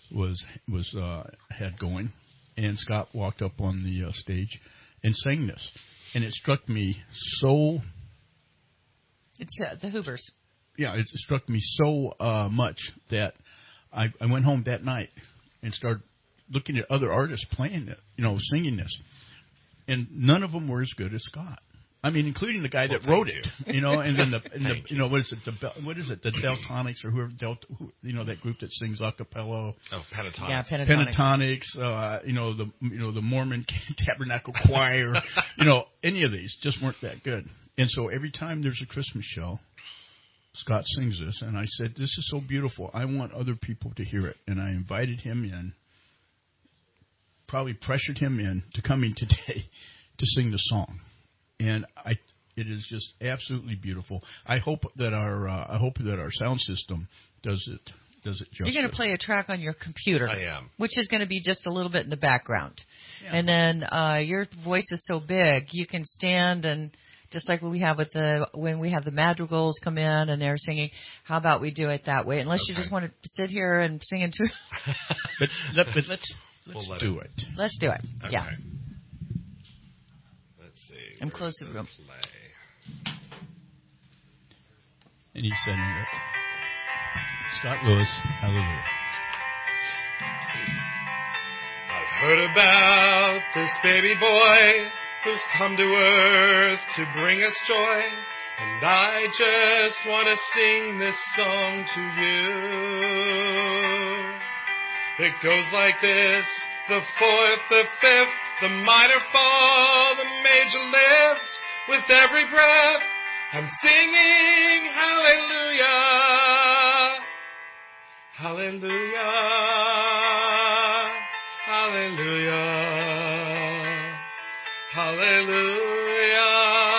had going, and Scott walked up on the stage and sang this. And it struck me so... It's the Hoovers. Yeah, it struck me so much that I went home that night and started looking at other artists playing it, singing this. And none of them were as good as Scott. I mean, including the guy that wrote it, and then what is it, the Deltonics or whoever, that group that sings a cappella. Oh, Pentatonics. Yeah, Pentatonics. The Mormon Tabernacle Choir, any of these just weren't that good. And so every time there's a Christmas show, Scott sings this, and I said, this is so beautiful. I want other people to hear it. And I invited him in, probably pressured him in to coming today to sing the song. And it is just absolutely beautiful. I hope that our sound system does it justice. You're going to play a track on your computer. I am. Which is going to be just a little bit in the background. Yeah. And then your voice is so big, you can stand and just like when we have the madrigals come in and they're singing. How about we do it that way? Unless you just want to sit here and sing into. but let's do it. Let's do it. Okay. Yeah. I'm close to the room. And he's singing it. Scott Lewis, Hallelujah. I've heard about this baby boy who's come to earth to bring us joy, and I just want to sing this song to you. It goes like this: the fourth, the fifth, the minor fall, the major lift. With every breath, I'm singing hallelujah. Hallelujah. Hallelujah. Hallelujah.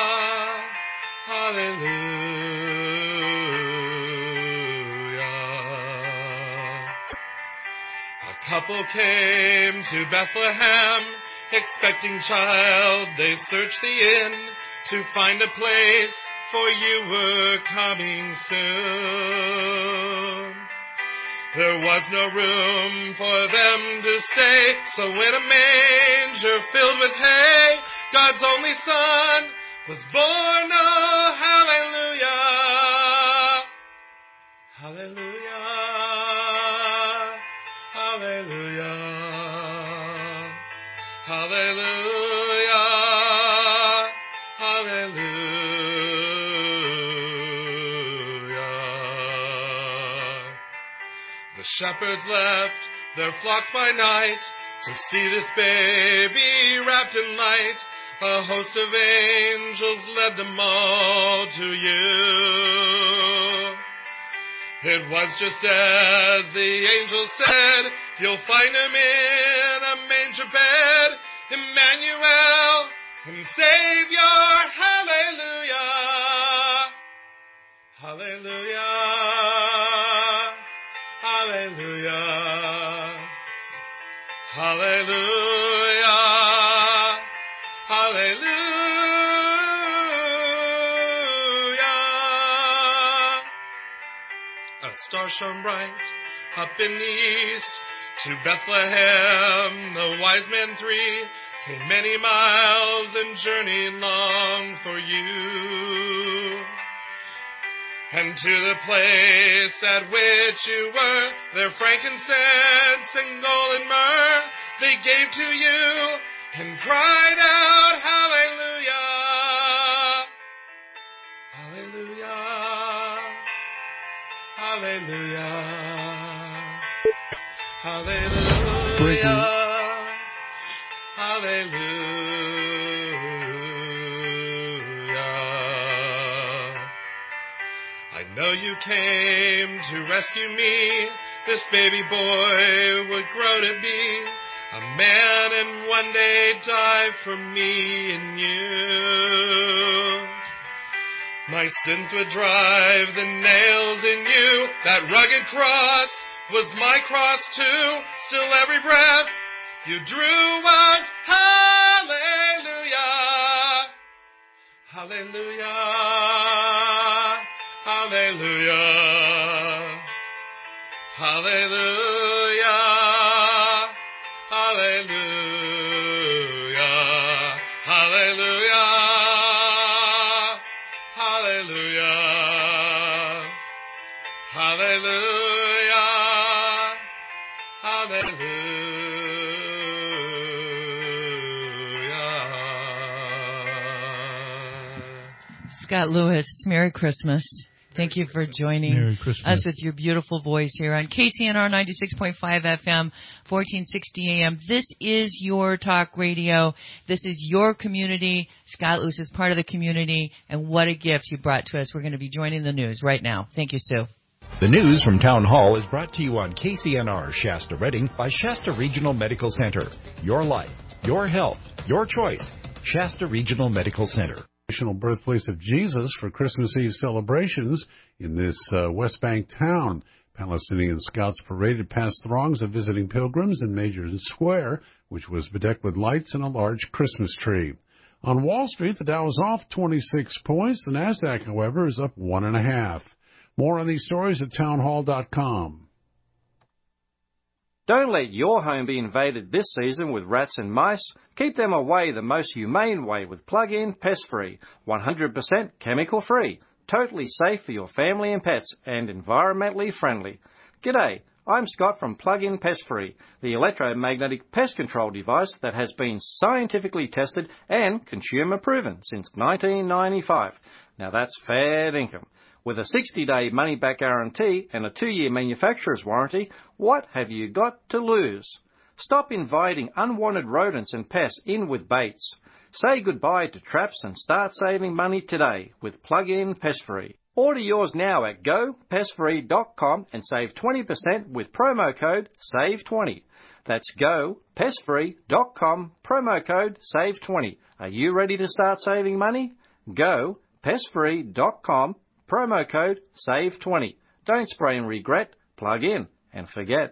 Hallelujah. A couple came to Bethlehem, expecting child. They searched the inn to find a place, for you were coming soon. There was no room for them to stay, so in a manger filled with hay, God's only Son was born. Oh, hallelujah. Hallelujah. Hallelujah. Hallelujah. Hallelujah. The shepherds left their flocks by night to see this baby wrapped in light. A host of angels led them all to you. It was just as the angel said, you'll find him in a manger bed, Emmanuel and Savior. Hallelujah. Hallelujah. Hallelujah. Hallelujah. Hallelujah. star shone bright up in the east. To Bethlehem, the wise men three came many miles and journeyed long for you. And to the place at which you were, their frankincense and gold and myrrh they gave to you and cried out, Hallelujah! Hallelujah! Hallelujah! Hallelujah! Hallelujah! I know you came to rescue me. This baby boy would grow to be a man and one day die for me and you. My sins would drive the nails in you. That rugged cross was my cross too. Still every breath you drew was hallelujah. Hallelujah. Hallelujah. Hallelujah. Hallelujah. Hallelujah. Hallelujah. Hallelujah. Hallelujah. Scott Lewis, Merry Christmas. Thank you for joining Merry Christmas. us with your beautiful voice here on KCNR 96.5 FM, 1460 AM. This is your talk radio. This is your community. Scott Lewis is part of the community, and what a gift you brought to us. We're going to be joining the news right now. Thank you, Sue. The news from Town Hall is brought to you on KCNR Shasta Redding by Shasta Regional Medical Center. Your life, your health, your choice. Shasta Regional Medical Center. Birthplace of Jesus for Christmas Eve celebrations in this West Bank town. Palestinian scouts paraded past throngs of visiting pilgrims in Major Square, which was bedecked with lights and a large Christmas tree. On Wall Street, the Dow is off 26 points. The NASDAQ, however, is up 1.5. More on these stories at townhall.com. Don't let your home be invaded this season with rats and mice. Keep them away the most humane way with Plug-In Pest Free, 100% chemical free, totally safe for your family and pets, and environmentally friendly. G'day, I'm Scott from Plug-In Pest Free, the electromagnetic pest control device that has been scientifically tested and consumer proven since 1995. Now that's fair income. With a 60-day money-back guarantee and a 2-year manufacturer's warranty, what have you got to lose? Stop inviting unwanted rodents and pests in with baits. Say goodbye to traps and start saving money today with Plug-In Pest Free. Order yours now at gopestfree.com and save 20% with promo code SAVE20. That's gopestfree.com, promo code SAVE20. Are you ready to start saving money? Gopestfree.com, promo code SAVE20. Don't spray and regret. Plug in and forget.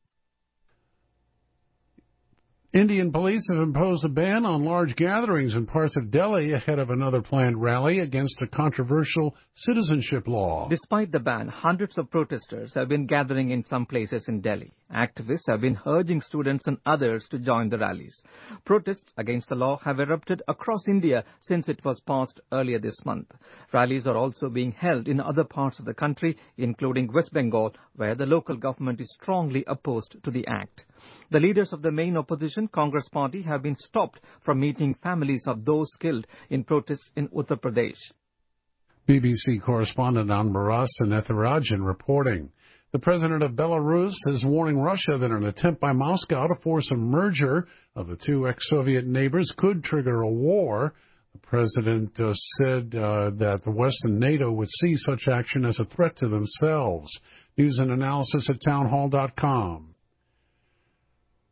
Indian police have imposed a ban on large gatherings in parts of Delhi ahead of another planned rally against a controversial citizenship law. Despite the ban, hundreds of protesters have been gathering in some places in Delhi. Activists have been urging students and others to join the rallies. Protests against the law have erupted across India since it was passed earlier this month. Rallies are also being held in other parts of the country, including West Bengal, where the local government is strongly opposed to the act. The leaders of the main opposition, Congress Party, have been stopped from meeting families of those killed in protests in Uttar Pradesh. BBC correspondent Anbaras Netharajan reporting. The president of Belarus is warning Russia that an attempt by Moscow to force a merger of the two ex-Soviet neighbors could trigger a war. The president said that the West and NATO would see such action as a threat to themselves. News and analysis at townhall.com.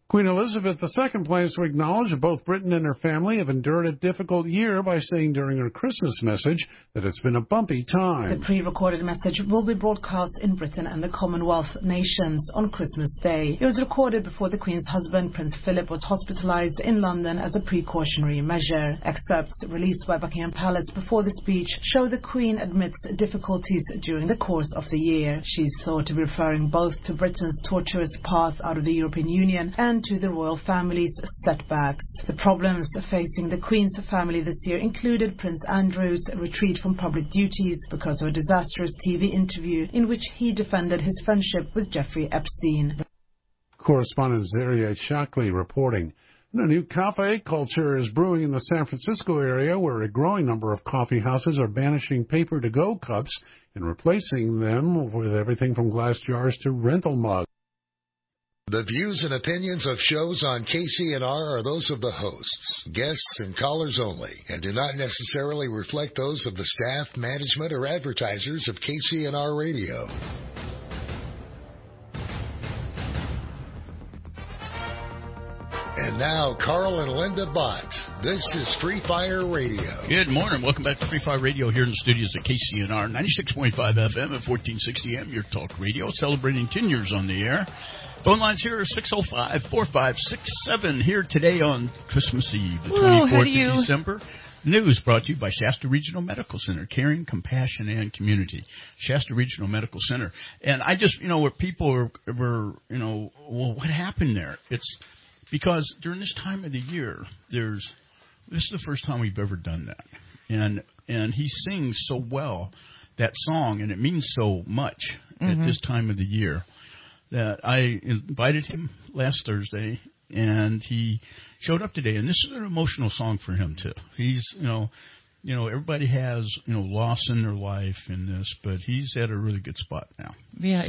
Queen Elizabeth II plans to acknowledge that both Britain and her family have endured a difficult year by saying during her Christmas message that it's been a bumpy time. The pre-recorded message will be broadcast in Britain and the Commonwealth nations on Christmas Day. It was recorded before the Queen's husband, Prince Philip, was hospitalized in London as a precautionary measure. Excerpts released by Buckingham Palace before the speech show the Queen amidst difficulties during the course of the year. She's thought to be referring both to Britain's tortuous path out of the European Union and to the royal family's setbacks. The problems facing the Queen's family this year included Prince Andrew's retreat from public duties because of a disastrous TV interview in which he defended his friendship with Jeffrey Epstein. Correspondent Zaria Shockley reporting. A new cafe culture is brewing in the San Francisco area, where a growing number of coffee houses are banishing paper-to-go cups and replacing them with everything from glass jars to rental mugs. The views and opinions of shows on KCNR are those of the hosts, guests, and callers only, and do not necessarily reflect those of the staff, management, or advertisers of KCNR Radio. And now, Carl and Linda Bott. This is Free Fire Radio. Good morning. Welcome back to Free Fire Radio here in the studios at KCNR 96.5 FM at 1460 AM, your talk radio, celebrating 10 years on the air. Phone lines here are 605-4567. Here today on Christmas Eve, the 24th of December. News brought to you by Shasta Regional Medical Center, caring, compassion, and community. Shasta Regional Medical Center. And I just, where people were, well, what happened there? It's because during this time of the year, this is the first time we've ever done that. And he sings so well, that song, and it means so much at this time of the year, that I invited him last Thursday, and he showed up today. And this is an emotional song for him, too. He's, everybody has, loss in their life in this, but he's at a really good spot now. Yeah,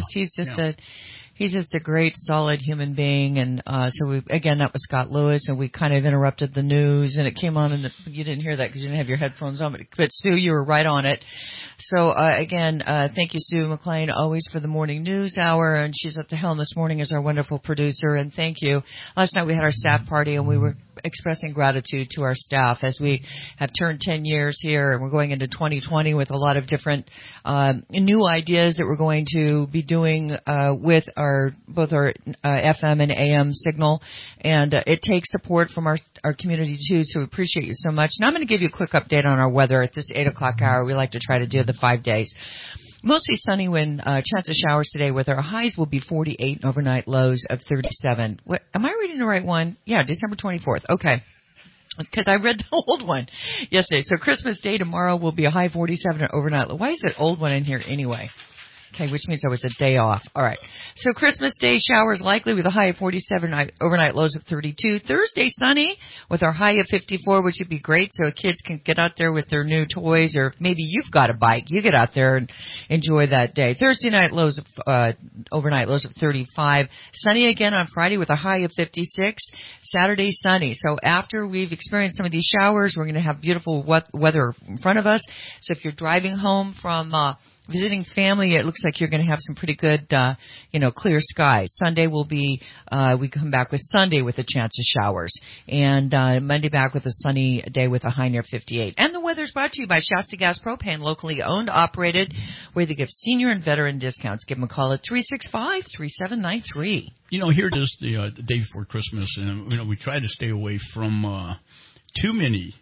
he's just a great, solid human being. And that was Scott Lewis, and we kind of interrupted the news, and it came on, and you didn't hear that because you didn't have your headphones on. But Sue, you were right on it. So, thank you, Sue McLean, always for the morning news hour, and she's at the helm this morning as our wonderful producer, and thank you. Last night we had our staff party, and we were expressing gratitude to our staff as we have turned 10 years here, and we're going into 2020 with a lot of different new ideas that we're going to be doing with both our FM and AM signal, and it takes support from our community, too, so we appreciate you so much. Now I'm going to give you a quick update on our weather at this 8 o'clock hour. We like to try to do the 5 days. Mostly sunny when chance of showers today, with our highs will be 48 and overnight lows of 37. What, am I reading the right one? Yeah, December 24th. Okay. Because I read the old one yesterday. So Christmas Day tomorrow will be a high 47 and overnight low. Why is that old one in here anyway? Okay, which means I was a day off. All right. So Christmas Day showers likely with a high of 47, overnight lows of 32. Thursday sunny with our high of 54, which would be great so kids can get out there with their new toys, or maybe you've got a bike. You get out there and enjoy that day. Thursday night lows of, overnight lows of 35. Sunny again on Friday with a high of 56. Saturday sunny. So after we've experienced some of these showers, we're going to have beautiful weather in front of us. So if you're driving home from visiting family, it looks like you're going to have some pretty good, clear skies. Sunday will be, we come back with Sunday with a chance of showers. And Monday back with a sunny day with a high near 58. And the weather's brought to you by Shasta Gas Propane, locally owned, operated, where they give senior and veteran discounts. Give them a call at 365-3793. Here it is the day before Christmas, and, we try to stay away from too many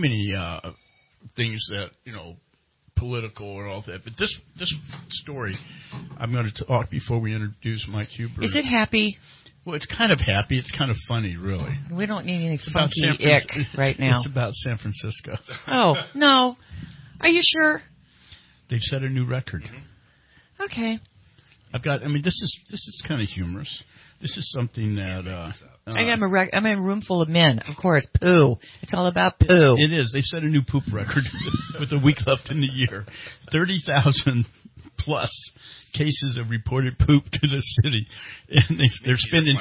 things that, political or all that. But this story I'm going to talk before we introduce Mike Huber. Is it happy? Well, it's kind of happy. It's kind of funny, really. We don't need any funky ick right now. It's about San Francisco. Oh, no. Are you sure? They've set a new record. Okay. This is kind of humorous. This is something that I'm in a room full of men, of course. Poo. It's all about poo. It is. They've set a new poop record with a week left in the year. 30,000 plus cases of reported poop to the city, and they're spending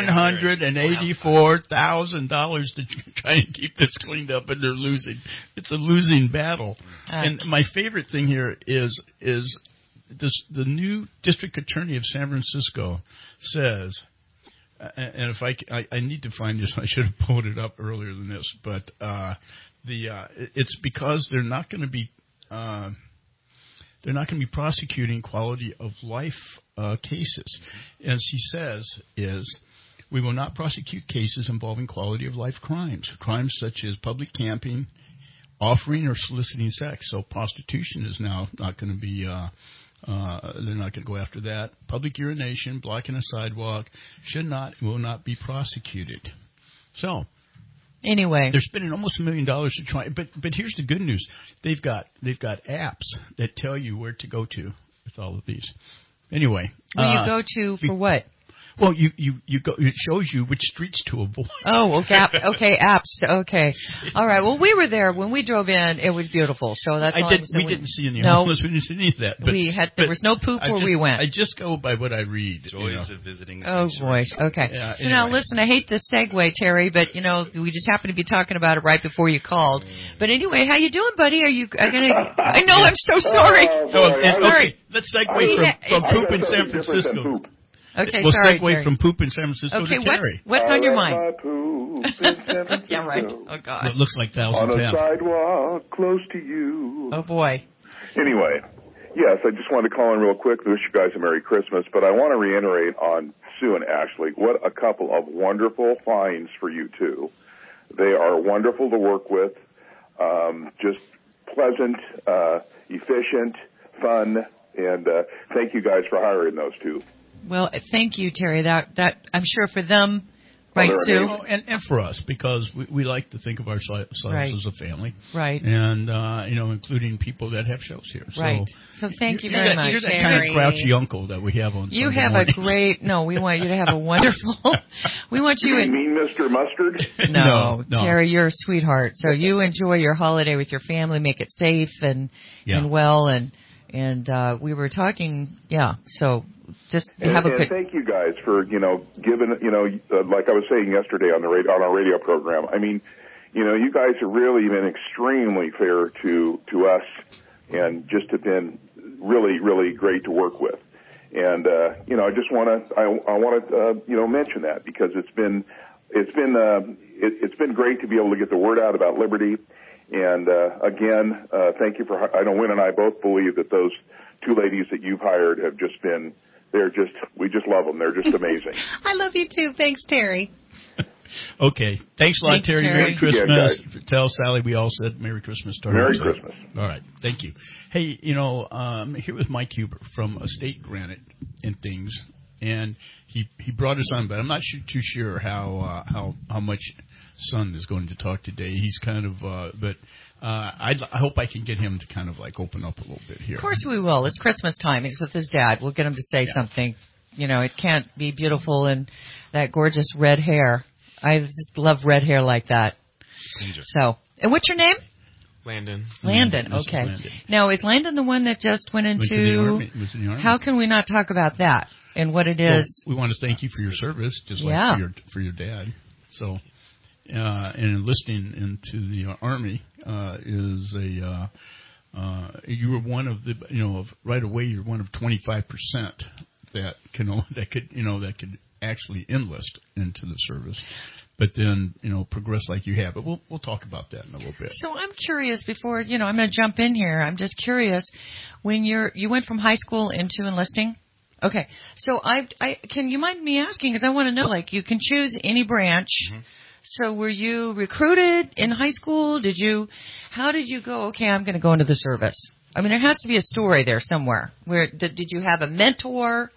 $784,000 to try and keep this cleaned up, and they're losing. It's a losing battle. And my favorite thing here is the new district attorney of San Francisco says and if I need to find this, I should have pulled it up earlier than this, but it's because they're not going to be prosecuting quality of life cases. As he says, we will not prosecute cases involving quality of life crimes such as public camping, offering or soliciting sex. So prostitution is now not going to be. They're not going to go after that. Public urination, blocking a sidewalk, will not be prosecuted. So, anyway, they're spending almost $1 million to try. But here's the good news: they've got apps that tell you where to go to with all of these. Anyway, where you go to for what? Well, you go. It shows you which streets to avoid. Oh, okay, apps. Okay, all right. Well, we were there when we drove in. It was beautiful. So that's all we didn't see any homeless. We didn't see any of that. But, there was no poop where we went. I just go by what I read. Joys of visiting. Oh boy. Okay. Yeah, so now listen. I hate this segue, Terry, but we just happened to be talking about it right before you called. But anyway, how you doing, buddy? I know. I'm so sorry. Okay, let's segue from poop in San Francisco. Okay, we'll sorry, segue Terry. from poop in San Francisco to Terry. What's on your mind? Yeah, right. Oh, God. It looks like On a 1010. sidewalk close to you. Oh, boy. Anyway, yes, I just wanted to call in real quick to wish you guys a Merry Christmas, but I want to reiterate on Sue and Ashley. What a couple of wonderful finds for you two. They are wonderful to work with, just pleasant, efficient, fun, and thank you guys for hiring those two. Well, thank you, Terry. That I'm sure for them, right, Sue? And for us, because we like to think of ourselves as a family. Right. And, including people that have shows here. Right. So thank you very much, You're that Terry. kind of grouchy uncle that we have on You Sunday have mornings. we want you to have a wonderful, we want you. You mean Mr. Mustard? No, Terry, you're a sweetheart. So you enjoy your holiday with your family, make it safe and well, and we were talking, so just have a good. Thank you guys for giving like I was saying yesterday on our radio program. I mean, you guys have really been extremely fair to us, and just have been really, really great to work with. And I just want to mention that because it's been great to be able to get the word out about Liberty. And again, thank you for. I know Wynn and I both believe that those two ladies that you've hired have just been. We just love them. They're just amazing. I love you too. Thanks, Terry. Okay. Thanks a lot, Terry. Merry Christmas. Yeah, Tell Sally we all said Merry Christmas to her. Merry Christmas. All right. Thank you. Hey, here was Mike Huber from Estate Granite and Things, and he brought us on, but I'm not too sure how much Son is going to talk today. He's kind of, I hope I can get him to kind of like open up a little bit here. Of course we will. It's Christmas time. He's with his dad. We'll get him to say something. It can't be beautiful and that gorgeous red hair. I love red hair like that. Ginger. So, and what's your name? Landon. Landon. Okay. Landon. Now, is Landon the one that just went into? Was in the Army. How can we not talk about that and what it is? Well, we want to thank you for your service, just like for your dad. So. And enlisting into the Army is you were one of the right away you're one of 25% that could actually enlist into the service, but then progress like you have. But we'll talk about that in a little bit. So I'm curious before I'm going to jump in here. I'm just curious when you went from high school into enlisting. Okay, so can you mind me asking because I want to know you can choose any branch. Mm-hmm. So were you recruited in high school? How did you go, okay, I'm going to go into the service? I mean, there has to be a story there somewhere. Where did you have a mentor?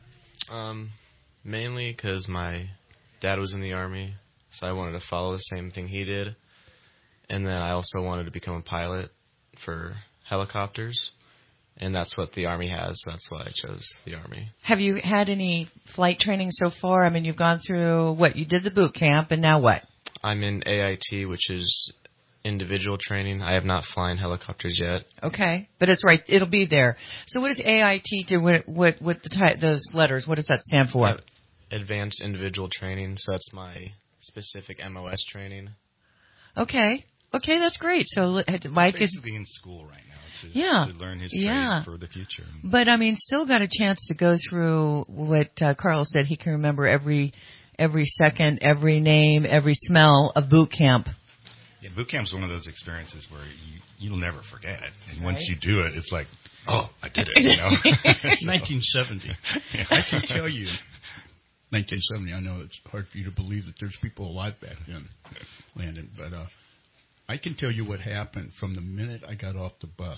Mainly because my dad was in the Army, so I wanted to follow the same thing he did. And then I also wanted to become a pilot for helicopters. And that's what the Army has, so that's why I chose the Army. Have you had any flight training so far? I mean, you've gone through, you did the boot camp, and now what? I'm in AIT, which is individual training. I have not flown helicopters yet. Okay, but it's right, it'll be there. So what does AIT do? What those letters, what does that stand for? Advanced Individual Training, so that's my specific MOS training. Okay, that's great. So Mike is basically in school right now. To learn his trade for the future. But still got a chance to go through what Carl said. He can remember every every second, every name, every smell of boot camp. Yeah, boot camp's one of those experiences where you'll never forget it. And once you do it, it's like, oh, I did it, you know. 1970. Yeah. I can tell you, 1970, I know it's hard for you to believe that there's people alive back then, Landon, but I can tell you what happened from the minute I got off the bus.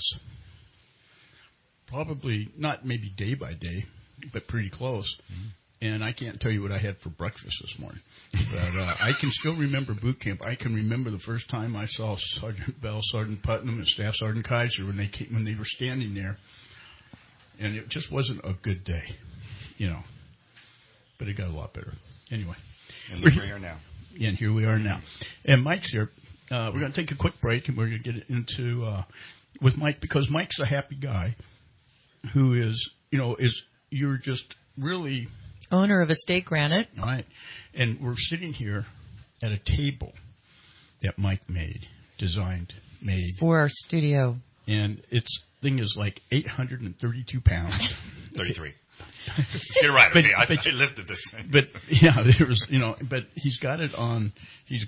Probably not maybe day by day, but pretty close. Mm-hmm. And I can't tell you what I had for breakfast this morning. But I can still remember boot camp. I can remember the first time I saw Sergeant Bell, Sergeant Putnam, and Staff Sergeant Kaiser when they were standing there. And it just wasn't a good day, you know. But it got a lot better. Anyway. And look where we are now. And here we are now. And Mike's here. We're going to take a quick break, and we're going to get into with Mike, because Mike's a happy guy who is, you know, you're just really... Owner of Estate Granite. All right. And we're sitting here at a table that Mike designed. For our studio. And its thing is like 832 pounds. 33. Get it right, okay. I lifted this thing. But yeah, there was, you know, but he's got it on these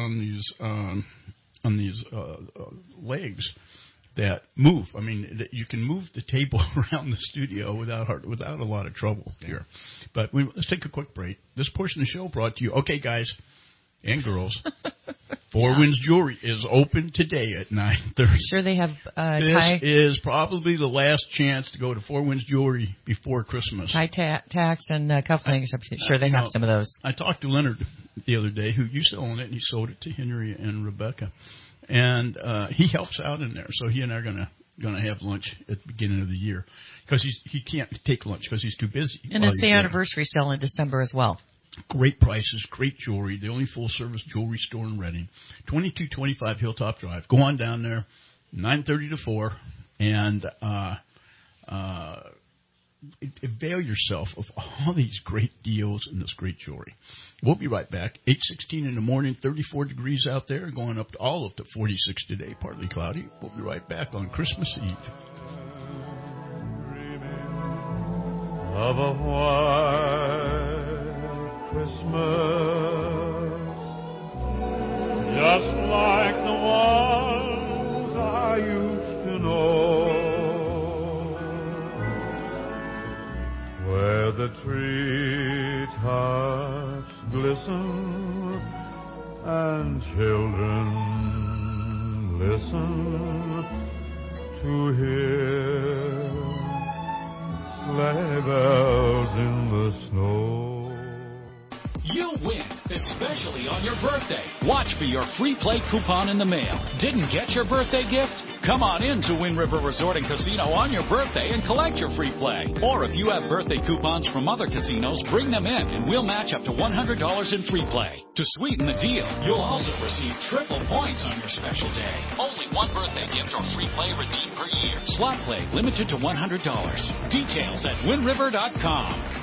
legs that move. I mean, that you can move the table around the studio without a lot of trouble here. But let's take a quick break. This portion of the show brought to you, okay, guys and girls, Four Winds Jewelry is open today at 9:30. Sure, they have This is probably the last chance to go to Four Winds Jewelry before Christmas. High tax and cufflinks. Sure, they have some of those. I talked to Leonard the other day, who used to own it, and he sold it to Henry and Rebecca. And he helps out in there, so he and I are going to have lunch at the beginning of the year, because he can't take lunch because he's too busy. And it's the anniversary sale in December as well. Great prices, great jewelry. The only full-service jewelry store in Reading, 2225 Hilltop Drive. Go on down there, 9:30 to 4, and avail yourself of all these great deals and this great jewelry. We'll be right back. 8:16 in the morning, 34 degrees out there, going up to 46 today, partly cloudy. We'll be right back on Christmas Eve. Of a white Christmas, just like the ones I used to know, where the treetops glisten and children listen to hear sleigh bells in the snow. You'll win, especially on your birthday. Watch for your free play coupon in the mail. Didn't get your birthday gift? Come on in to Wind River Resort and Casino on your birthday and collect your free play. Or if you have birthday coupons from other casinos, bring them in and we'll match up to $100 in free play. To sweeten the deal, you'll also receive triple points on your special day. Only one birthday gift or free play redeemed per year. Slot play limited to $100. Details at windriver.com.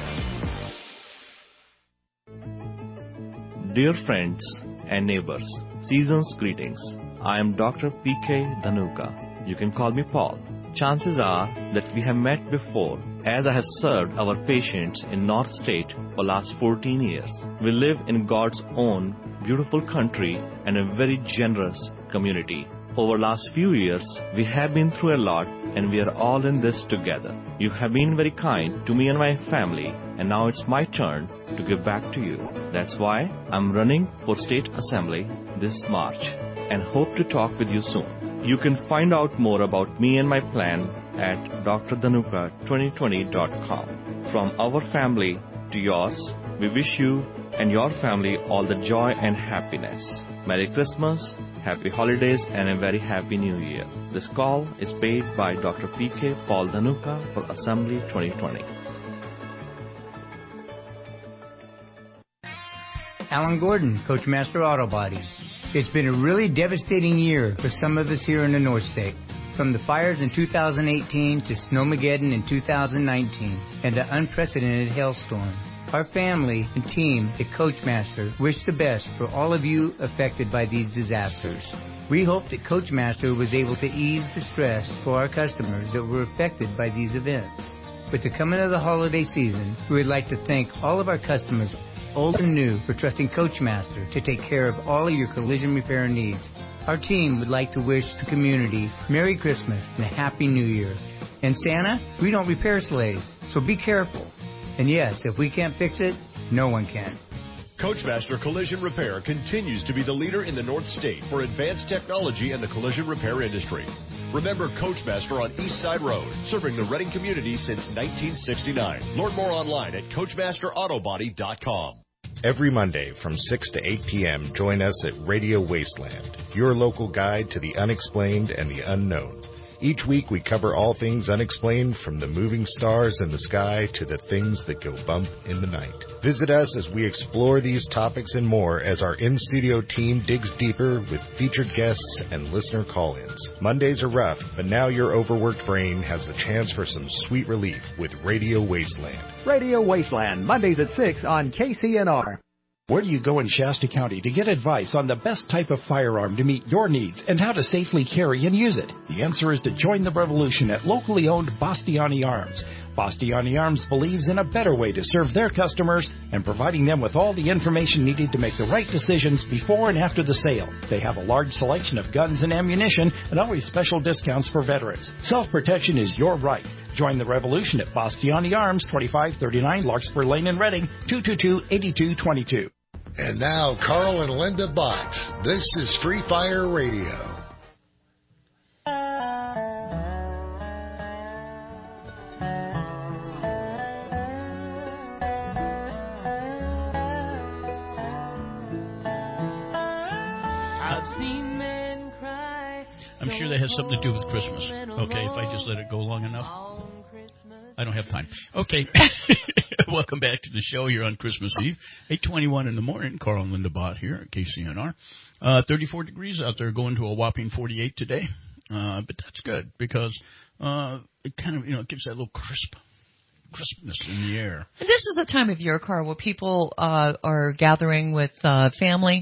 Dear friends and neighbors, season's greetings. I am Dr. P.K. Dhanuka. You can call me Paul. Chances are that we have met before, as I have served our patients in North State for last 14 years. We live in God's own beautiful country and a very generous community. Over the last few years, we have been through a lot, and we are all in this together. You have been very kind to me and my family, and now it's my turn to give back to you. That's why I'm running for State Assembly this March, and hope to talk with you soon. You can find out more about me and my plan at drdhanuka2020.com. From our family to yours, we wish you and your family all the joy and happiness. Merry Christmas, Happy Holidays, and a very Happy New Year. This call is paid by Dr. P.K. Paul Dhanuka for Assembly 2020. Alan Gordon, Coachmaster Auto Body. It's been a really devastating year for some of us here in the North State. From the fires in 2018 to Snowmageddon in 2019 and the unprecedented hailstorm. Our family and team at Coachmaster wish the best for all of you affected by these disasters. We hope that Coachmaster was able to ease the stress for our customers that were affected by these events. With the coming of the holiday season, we would like to thank all of our customers old and new, for trusting Coachmaster to take care of all of your collision repair needs. Our team would like to wish the community Merry Christmas and a Happy New Year. And Santa, we don't repair sleighs, so be careful. And yes, if we can't fix it, no one can. Coachmaster Collision Repair continues to be the leader in the North State for advanced technology in the collision repair industry. Remember Coachmaster on East Side Road, serving the Reading community since 1969. Learn more online at CoachmasterAutobody.com. Every Monday from 6 to 8 p.m., join us at Radio Wasteland, your local guide to the unexplained and the unknown. Each week we cover all things unexplained, from the moving stars in the sky to the things that go bump in the night. Visit us as we explore these topics and more as our in-studio team digs deeper with featured guests and listener call-ins. Mondays are rough, but now your overworked brain has a chance for some sweet relief with Radio Wasteland. Radio Wasteland, Mondays at 6 on KCNR. Where do you go in Shasta County to get advice on the best type of firearm to meet your needs and how to safely carry and use it? The answer is to join the revolution at locally owned Bastiani Arms. Bastiani Arms believes in a better way to serve their customers and providing them with all the information needed to make the right decisions before and after the sale. They have a large selection of guns and ammunition and always special discounts for veterans. Self-protection is your right. Join the revolution at Bastiani Arms, 2539 Larkspur Lane in Reading, 222-8222. And now, Carl and Linda Bott. This is Free Fire Radio. I'm sure that has something to do with Christmas. Okay, if I just let it go long enough. I don't have time. Okay. Welcome back to the show here on Christmas Eve, 8:21 in the morning. Carl and Linda Bott here at KCNR. 34 degrees out there, going to a whopping 48 today. But that's good because it kind of, it gives that little crispness in the air. This is a time of year, Carl, where people are gathering with family.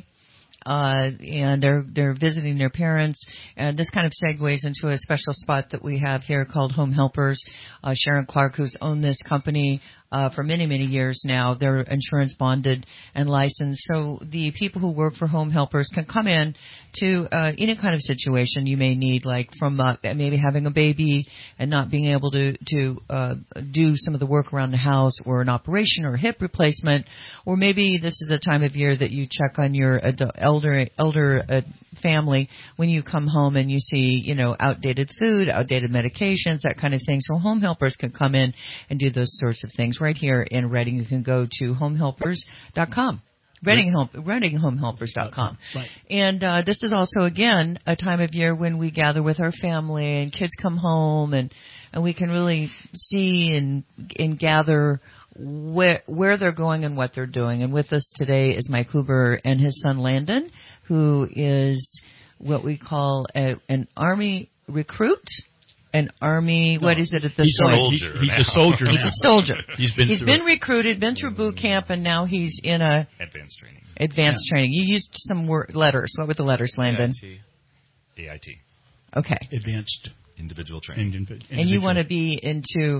And they're visiting their parents, and this kind of segues into a special spot that we have here called Home Helpers. Sharon Clark, who's owned this company for many, many years now, they're insurance bonded and licensed. So the people who work for Home Helpers can come in to any kind of situation you may need, like from maybe having a baby and not being able to do some of the work around the house, or an operation or a hip replacement, or maybe this is a time of year that you check on your elder family when you come home and you see, outdated food, outdated medications, that kind of thing. So Home Helpers can come in and do those sorts of things right here in Reading. You can go to homehelpers.com. ReadingHomehelpers.com. Right. And this is also, again, a time of year when we gather with our family and kids come home and we can really see and gather where they're going and what they're doing. And with us today is Mike Huber and his son Landon, who is what we call an Army recruit. An Army, what is it at this point? He's a soldier now. He's a soldier. He's been recruited, been through boot camp, and now he's in advanced training. Advanced training. You used some letters. What were the letters, Landon? AIT. Okay. Advanced individual training. And you want to be into,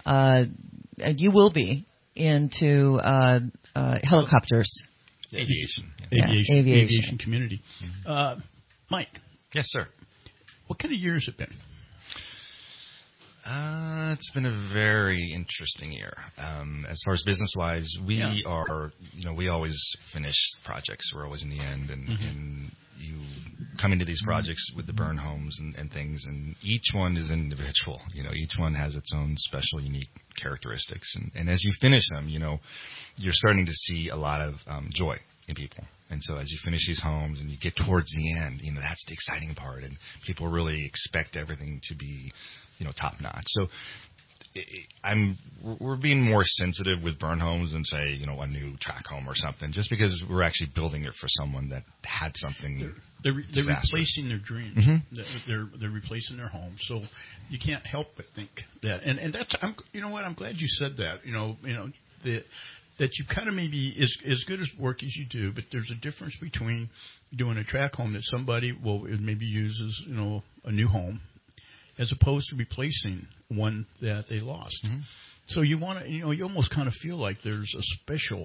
you will be into helicopters. Aviation. Yeah. Aviation community. Mm-hmm. Mike. Yes, sir. What kind of year has it been? It's been a very interesting year. As far as business-wise, we are, we always finish projects. We're always in the end, and you come into these projects with the burn homes and things, and each one is individual. Each one has its own special, unique characteristics. And as you finish them, you're starting to see a lot of joy in people. And so as you finish these homes and you get towards the end, that's the exciting part, and people really expect everything to be top notch. So we're being more sensitive with burn homes than say, a new track home or something, just because we're actually building it for someone that had something. They're replacing their dreams. Mm-hmm. They're replacing their home. So you can't help but think that. And that's, I'm glad you said that. That you kind of maybe as good as work as you do, but there's a difference between doing a track home that somebody maybe uses, a new home, as opposed to replacing one that they lost. Mm-hmm. So you want to, you almost kind of feel like there's a special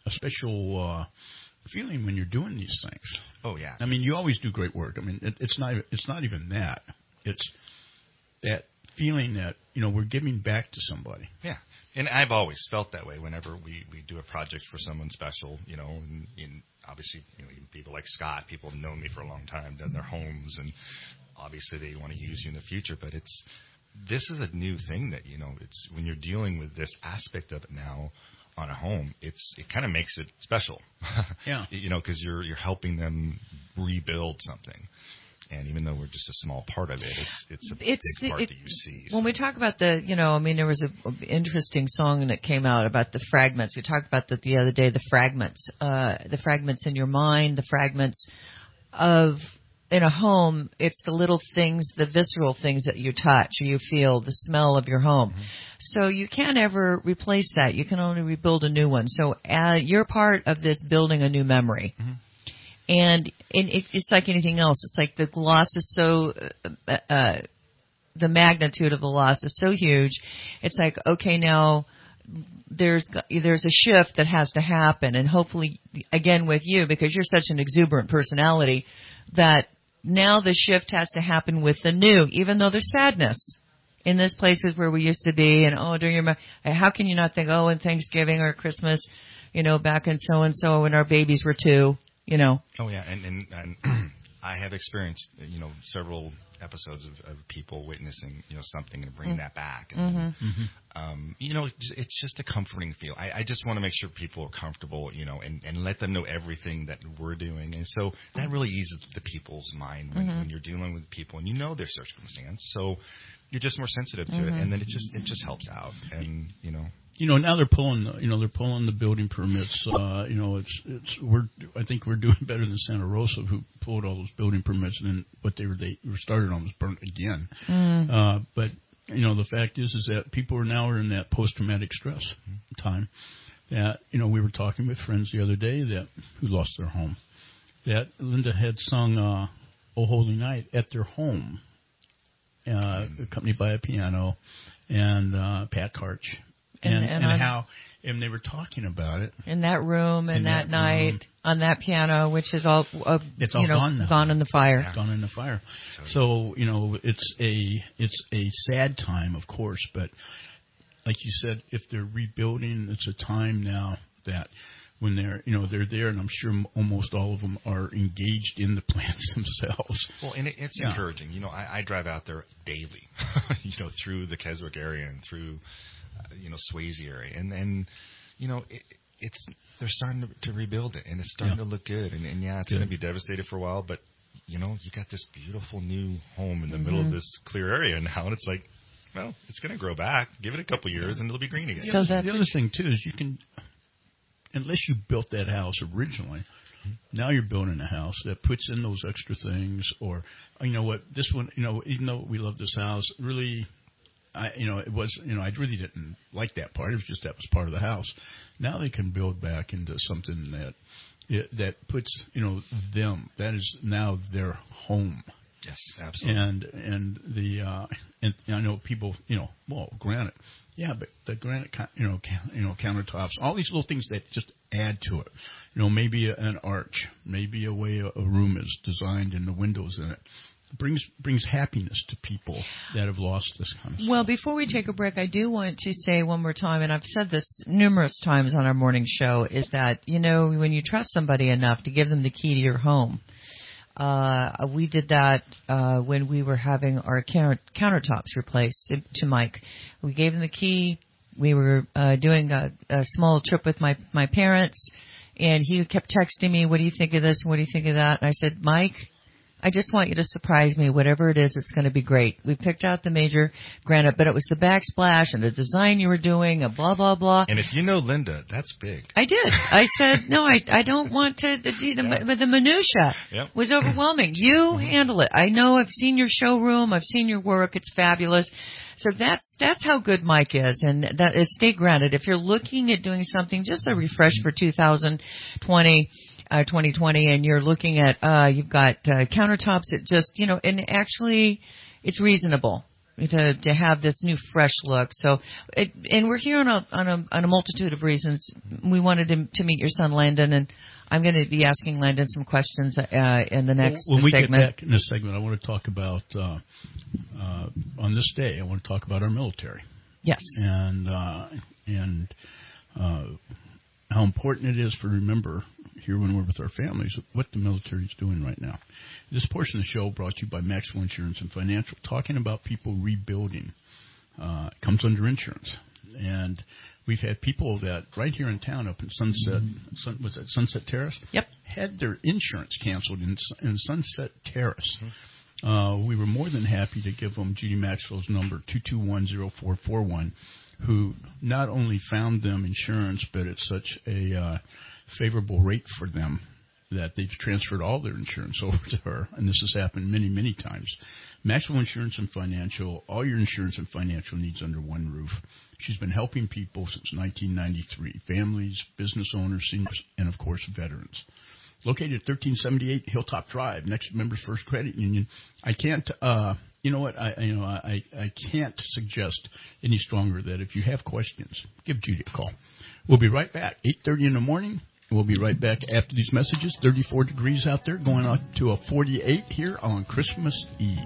special feeling when you're doing these things. Oh yeah. I mean, you always do great work. I mean, it's not even that. It's that feeling that we're giving back to somebody. Yeah. And I've always felt that way whenever we do a project for someone special, and obviously, even people like Scott, people have known me for a long time, done their homes, and obviously they want to use you in the future. But this is a new thing that, it's when you're dealing with this aspect of it now on a home, it kind of makes it special. Yeah. Because you're helping them rebuild something. And even though we're just a small part of it, it's a big part that you see. When we talk about there was an interesting song that came out about the fragments. We talked about that the other day, the fragments in your mind, the fragments in a home. It's the little things, the visceral things that you touch or you feel, the smell of your home. Mm-hmm. So you can't ever replace that. You can only rebuild a new one. So you're part of this building a new memory. Mm-hmm. And it's like anything else. It's like the loss is so, the magnitude of the loss is so huge. It's like, okay, now there's a shift that has to happen. And hopefully, again, with you, because you're such an exuberant personality, that now the shift has to happen with the new, even though there's sadness in these places where we used to be. And, how can you not think, in Thanksgiving or Christmas, back in so-and-so when our babies were 2. Oh yeah, and I have experienced several episodes of people witnessing something and bringing that back. And, it's just a comforting feel. I just want to make sure people are comfortable, and let them know everything that we're doing, and so that really eases the people's mind when you're dealing with people and their circumstance. So you're just more sensitive to it, and then it just helps out, and now they're pulling the building permits. I think we're doing better than Santa Rosa, who pulled all those building permits, and then what they were started on was burnt again. But the fact is that people are in that post-traumatic stress time. That we were talking with friends the other day who lost their home. That Linda had sung "Oh Holy Night" at their home, accompanied by a piano, and Pat Karch. And they were talking about it in that room and that night on that piano, which is all it's all gone in the fire. Yeah. Gone in the fire. So it's a sad time, of course, but like you said, if they're rebuilding, it's a time now that when they're there, and I'm sure almost all of them are engaged in the plans themselves. Well, and it's encouraging. I drive out there daily, through the Keswick area and through. Swayze area, and they're starting to rebuild it, and it's starting to look good, and it's going to be devastated for a while, but you got this beautiful new home in the middle of this clear area now, and it's like, well, it's going to grow back. Give it a couple years, and it'll be green again. So the other thing too is you can, unless you built that house originally, now you're building a house that puts in those extra things, or this one, even though we love this house, really. I really didn't like that part. It was just that was part of the house. Now they can build back into something that puts them. That is now their home. Yes, absolutely. And I know people granite. Yeah, but the granite countertops, all these little things that just add to it. Maybe an arch, maybe a way a room is designed and the windows in it. Brings happiness to people that have lost this kind of stuff. Well, before we take a break, I do want to say one more time, and I've said this numerous times on our morning show, is that, when you trust somebody enough to give them the key to your home, we did that when we were having our countertops replaced to Mike. We gave him the key. We were doing a small trip with my parents, and he kept texting me, what do you think of this? What do you think of that? And I said, Mike, I just want you to surprise me. Whatever it is, it's going to be great. We picked out the major granite, but it was the backsplash and the design you were doing, and blah, blah, blah. And if you know Linda, that's big. I did. I said, no, I don't want to do the minutia. Was overwhelming. You handle it. I know. I've seen your showroom. I've seen your work. It's fabulous. So that's how good Mike is, and that is stay grounded. If you're looking at doing something, just a refresh for 2020, and you're looking at you've got countertops that just and actually it's reasonable. to have this new fresh look. So, and we're here on a multitude of reasons. We wanted to meet your son Landon, and I'm going to be asking Landon some questions in the next segment. When we get back in this segment, I want to talk about on this day. I want to talk about our military. Yes, and how important it is to remember here when we're with our families what the military is doing right now. This portion of the show brought to you by Maxwell Insurance and Financial, talking about people rebuilding. Comes under insurance. And we've had people that right here in town up in Sunset Terrace? Yep. Had their insurance canceled in Sunset Terrace. We were more than happy to give them Judy Maxwell's number, 221-0441, who not only found them insurance, but it's such a favorable rate for them that they've transferred all their insurance over to her, and this has happened many, many times. Maxwell Insurance and Financial, all your insurance and financial needs under one roof. She's been helping people since 1993, families, business owners, seniors, and, of course, veterans. Located at 1378 Hilltop Drive, next to Members First Credit Union. I can't, I can't suggest any stronger that if you have questions, give Judy a call. We'll be right back, 8:30 in the morning. We'll be right back after these messages. 34 degrees out there, going up to a 48 here on Christmas Eve.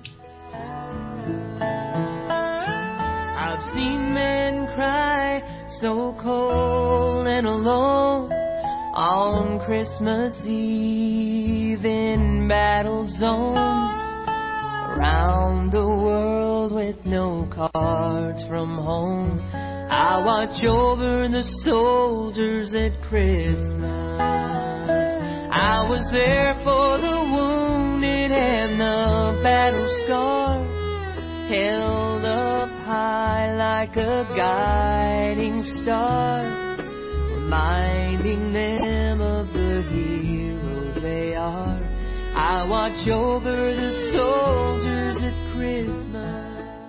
I've seen men cry so cold and alone on Christmas Eve in battle zones around the world with no cards from home. I watch over the soldiers at Christmas. I was there for the wounded and the battle scars, held up high like a guiding star, reminding them of the heroes they are. I watch over the soldiers at Christmas.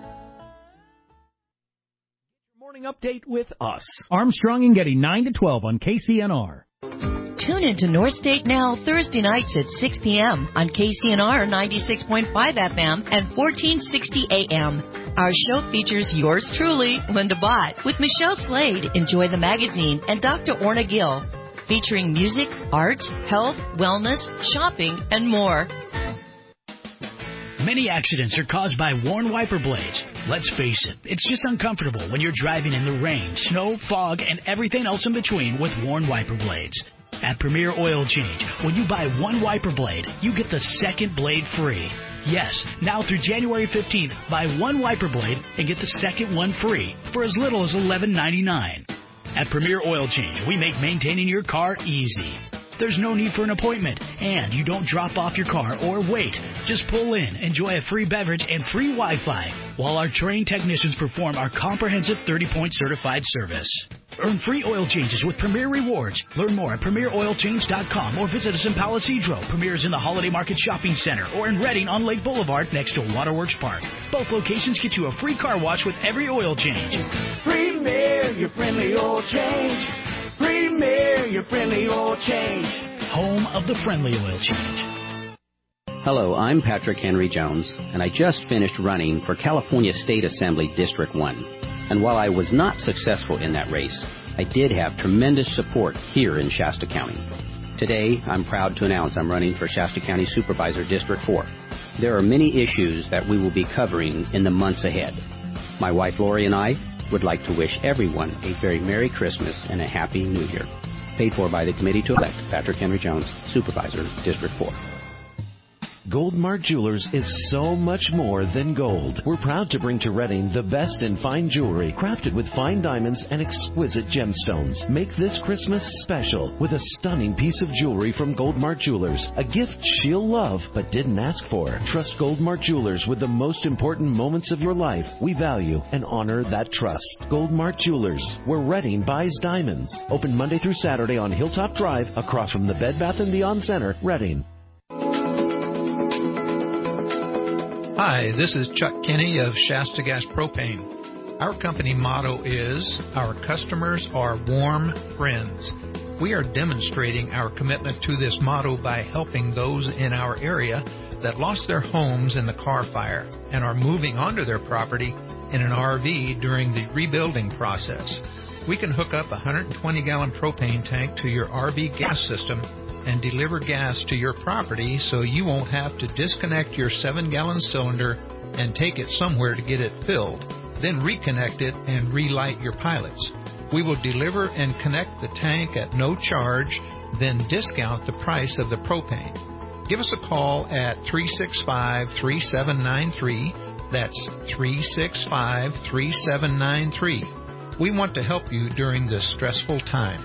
Morning update with us. Armstrong and Getty, 9 to 12 on KCNR. Tune into North State Now Thursday nights at 6 p.m. on KCNR 96.5 FM and 1460 AM. Our show features yours truly, Linda Bott, with Michelle Slade, Enjoy the Magazine, and Dr. Orna Gill, featuring music, art, health, wellness, shopping, and more. Many accidents are caused by worn wiper blades. Let's face it, it's just uncomfortable when you're driving in the rain, snow, fog, and everything else in between with worn wiper blades. At Premier Oil Change, when you buy one wiper blade, you get the second blade free. Yes, now through January 15th, buy one wiper blade and get the second one free for as little as $11.99. At Premier Oil Change, we make maintaining your car easy. There's no need for an appointment, and you don't drop off your car or wait. Just pull in, enjoy a free beverage and free Wi-Fi while our trained technicians perform our comprehensive 30-point certified service. Earn free oil changes with Premier Rewards. Learn more at PremierOilChange.com or visit us in Palo Cedro. Premier is in the Holiday Market Shopping Center or in Redding on Lake Boulevard next to Waterworks Park. Both locations get you a free car wash with every oil change. Premier, your friendly oil change. Premier, your friendly oil change. Home of the friendly oil change. Hello, I'm Patrick Henry Jones, and I just finished running for California State Assembly District 1. And while I was not successful in that race, I did have tremendous support here in Shasta County. Today, I'm proud to announce I'm running for Shasta County Supervisor District 4. There are many issues that we will be covering in the months ahead. My wife Lori and I would like to wish everyone a very Merry Christmas and a Happy New Year. Paid for by the Committee to Elect Patrick Henry Jones, Supervisor, District 4. Goldmark Jewelers is so much more than gold. We're proud to bring to Redding the best in fine jewelry, crafted with fine diamonds and exquisite gemstones. Make this Christmas special with a stunning piece of jewelry from Goldmark Jewelers, a gift she'll love but didn't ask for. Trust Goldmark Jewelers with the most important moments of your life. We value and honor that trust. Goldmark Jewelers, where Redding buys diamonds. Open Monday through Saturday on Hilltop Drive, across from the Bed Bath & Beyond Center, Redding. Hi, this is Chuck Kinney of Shasta Gas Propane. Our company motto is, our customers are warm friends. We are demonstrating our commitment to this motto by helping those in our area that lost their homes in the Carr fire and are moving onto their property in an RV during the rebuilding process. We can hook up a 120-gallon propane tank to your RV gas system and deliver gas to your property so you won't have to disconnect your 7-gallon cylinder and take it somewhere to get it filled, then reconnect it and relight your pilots. We will deliver and connect the tank at no charge, then discount the price of the propane. Give us a call at 365-3793. That's 365-3793. We want to help you during this stressful time.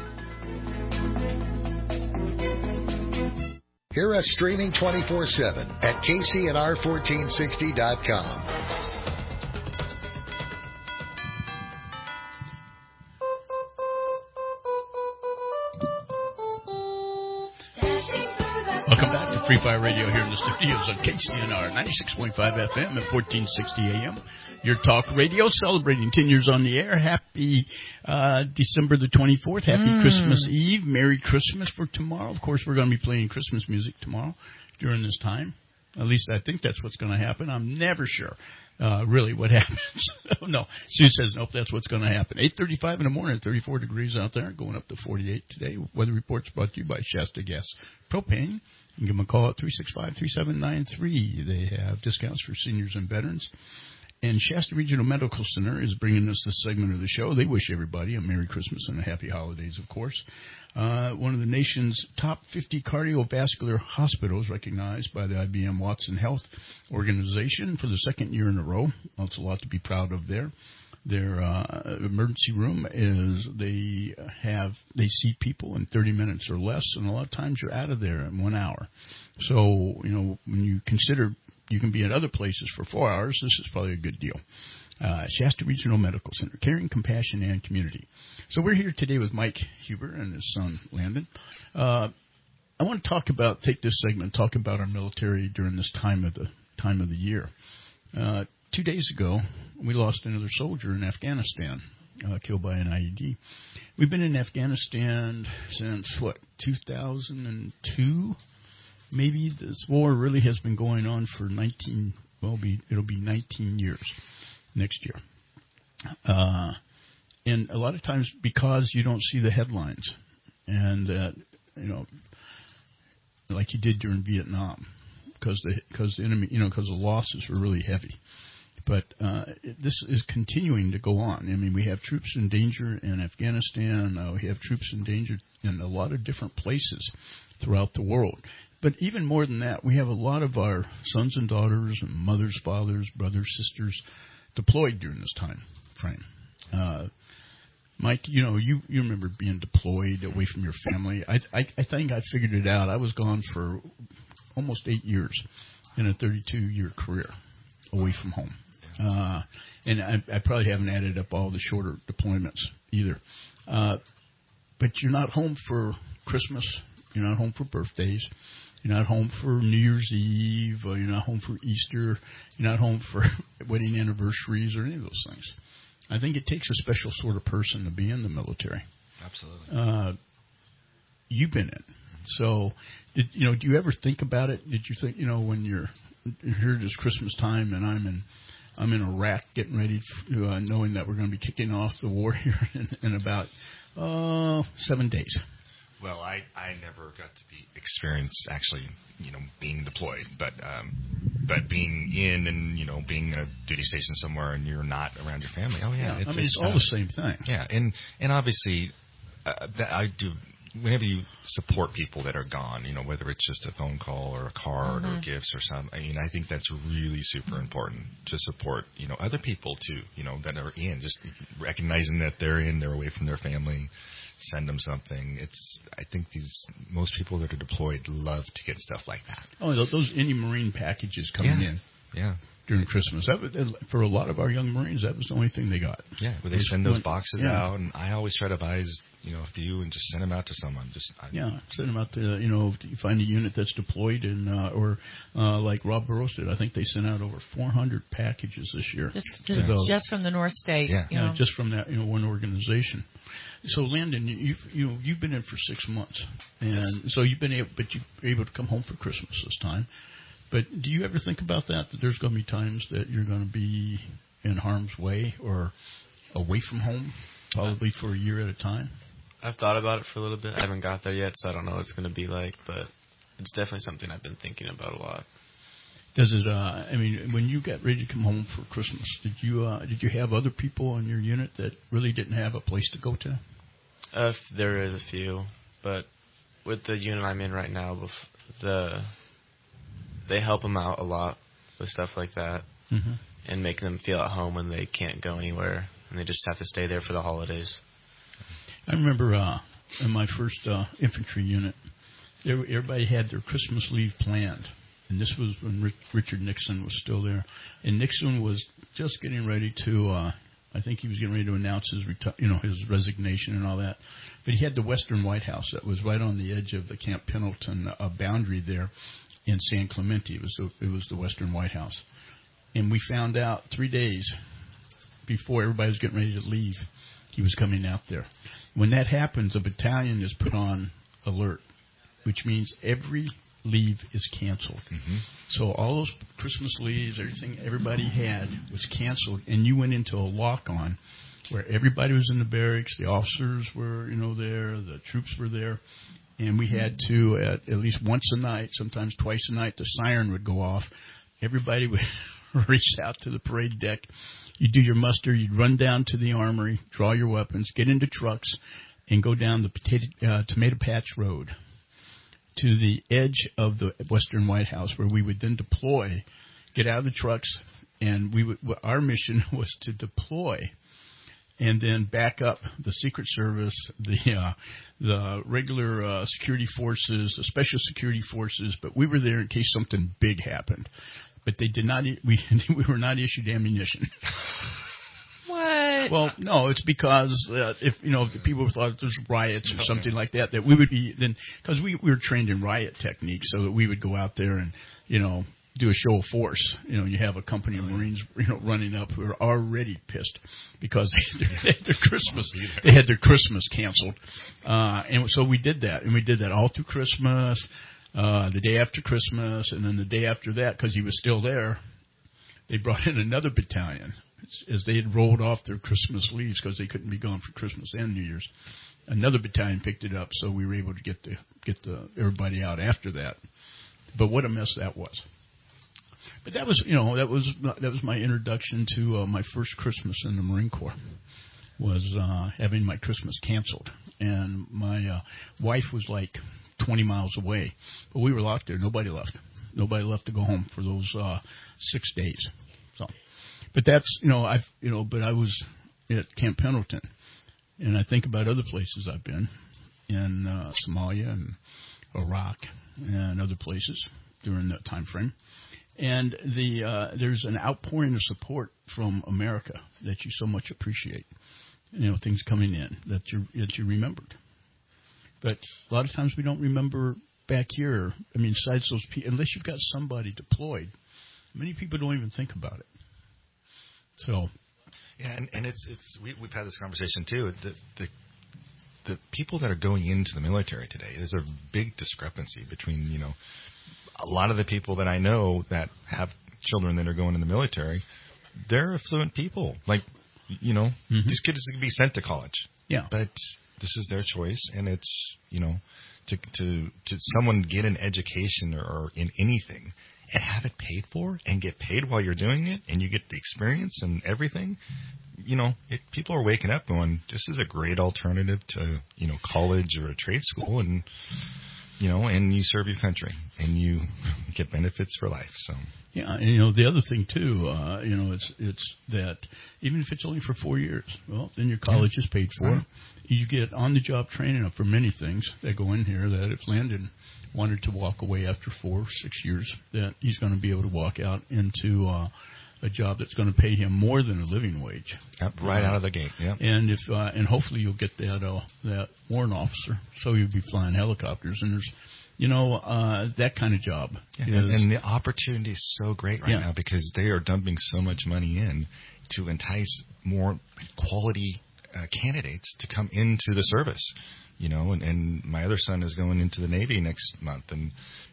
Hear us streaming 24/7 at KCNR1460.com. Welcome back to Free Fire Radio here in the studios on KCNR 96.5 FM at 1460 AM. Your talk radio celebrating 10 years on the air. Happy December the 24th. Happy Christmas Eve. Merry Christmas for tomorrow. Of course, we're going to be playing Christmas music tomorrow during this time. At least I think that's what's going to happen. I'm never sure really what happens. No, Sue says, nope, that's what's going to happen. 8:35 in the morning, 34 degrees out there, going up to 48 today. Weather report's brought to you by Shasta Gas Propane. You can give them a call at 365-3793. They have discounts for seniors and veterans. And Shasta Regional Medical Center is bringing us this segment of the show. They wish everybody a Merry Christmas and a Happy Holidays, of course. One of the nation's top 50 cardiovascular hospitals recognized by the IBM Watson Health Organization for the second year in a row. That's a lot to be proud of there. Their emergency room is they see people in 30 minutes or less, and a lot of times you're out of there in 1 hour. So, when you consider you can be at other places for 4 hours, this is probably a good deal. Shasta Regional Medical Center, caring, compassion, and community. So we're here today with Mike Huber and his son, Landon. I want to take this segment, talk about our military during this time of the year. 2 days ago, we lost another soldier in Afghanistan, killed by an IED. We've been in Afghanistan since, 2002? Maybe this war really has been going on for it'll be 19 years next year. And a lot of times because you don't see the headlines and that, like you did during Vietnam, because the enemy, because the losses were really heavy. But this is continuing to go on. I mean, we have troops in danger in Afghanistan. We have troops in danger in a lot of different places throughout the world. But even more than that, we have a lot of our sons and daughters and mothers, fathers, brothers, sisters deployed during this time frame. Mike, you remember being deployed away from your family. I think I figured it out. I was gone for almost 8 years in a 32-year career away from home. And I probably haven't added up all the shorter deployments either. But you're not home for Christmas. You're not home for birthdays. You're not home for New Year's Eve. You're not home for Easter. You're not home for wedding anniversaries or any of those things. I think it takes a special sort of person to be in the military. Absolutely. You've been in. So, do you ever think about it? Did you think, when you're here this Christmas time and I'm in Iraq getting ready, knowing that we're going to be kicking off the war here in about 7 days? Well, I never got to experience actually, being deployed, but being in and being in a duty station somewhere and you're not around your family. Oh yeah, it's all the same thing. Yeah, and obviously, I do. Whenever you support people that are gone, whether it's just a phone call or a card or gifts or something, I think that's really super important to support, other people too, that are in, just recognizing that they're away from their family, send them something. I think most people that are deployed love to get stuff like that. Oh, those Indy Marine packages coming in. Yeah. During Christmas. For a lot of our young Marines, that was the only thing they got. Yeah, they send those boxes out, and I always try to advise, a few and just send them out to someone. Send them out to, if you find a unit that's deployed, or like Rob Burrows did, I think they sent out over 400 packages this year. Just from the North State. Yeah, just from that, one organization. So, Landon, you've been in for 6 months, and so you've been able to come home for Christmas this time. But do you ever think about that there's going to be times that you're going to be in harm's way or away from home, probably for a year at a time? I've thought about it for a little bit. I haven't got there yet, so I don't know what it's going to be like, but it's definitely something I've been thinking about a lot. Does it? I mean, when you got ready to come home for Christmas, did you have other people in your unit that really didn't have a place to go to? There is a few, but with the unit I'm in right now, they help them out a lot with stuff like that, and make them feel at home when they can't go anywhere and they just have to stay there for the holidays. I remember in my first infantry unit, everybody had their Christmas leave planned. And this was when Richard Nixon was still there. And Nixon was just getting ready to, I think he was getting ready to announce his resignation and all that. But he had the Western White House that was right on the edge of the Camp Pendleton boundary there in San Clemente. It was the Western White House. And we found out 3 days before everybody was getting ready to leave, he was coming out there. When that happens, a battalion is put on alert, which means every leave is canceled. So all those Christmas leaves, everything everybody had was canceled, and you went into a lock-on where everybody was in the barracks, the officers were, there, the troops were there, and we had to, at least once a night, sometimes twice a night, the siren would go off. Everybody would race out to the parade deck. You'd do your muster, you'd run down to the armory, draw your weapons, get into trucks, and go down the Tomato Patch Road to the edge of the Western White House, where we would then deploy, get out of the trucks, and our mission was to deploy and then back up the Secret Service, the regular security forces, the special security forces, but we were there in case something big happened. But they did not. We were not issued ammunition. What? Well, no, it's because if the people thought there's riots or something like that we would be then, because we were trained in riot techniques, so that we would go out there and do a show of force. You have a company of Marines running up who are already pissed because they had their Christmas canceled, and so we did that, and we did that all through Christmas. The day after Christmas, and then the day after that, because he was still there, they brought in another battalion as they had rolled off their Christmas leaves because they couldn't be gone for Christmas and New Year's. Another battalion picked it up, so we were able to get everybody out after that. But what a mess that was. But that was that was my introduction to my first Christmas in the Marine Corps. Was having my Christmas canceled, and my wife was like 20 miles away, but we were locked there. Nobody left to go home for those 6 days. So, but that's but I was at Camp Pendleton, and I think about other places I've been in Somalia and Iraq and other places during that time frame, and there's an outpouring of support from America that you so much appreciate. Things coming in that you remembered. But a lot of times we don't remember back here. I mean, besides those people, unless you've got somebody deployed, many people don't even think about it. So, yeah, and we've had this conversation too. The people that are going into the military today, there's a big discrepancy between a lot of the people that I know that have children that are going in the military. They're affluent people, like. These kids can be sent to college. Yeah. But this is their choice, and it's, to someone get an education or in anything and have it paid for and get paid while you're doing it and you get the experience and everything, people are waking up going, this is a great alternative to, college or a trade school, and, and you serve your country and you get benefits for life. So. Yeah, and the other thing too, it's that even if it's only for 4 years, well, then your college is paid for. Right. You get on-the-job training for many things that go in here. That if Landon wanted to walk away after 4 or 6 years, that he's going to be able to walk out into a job that's going to pay him more than a living wage. Yep, right out of the gate. Yep. And if and hopefully you'll get that warrant officer, so you'll be flying helicopters, and there's. That kind of job. Yeah, and the opportunity is so great right now because they are dumping so much money in to entice more quality candidates to come into the service. And my other son is going into the Navy next month, and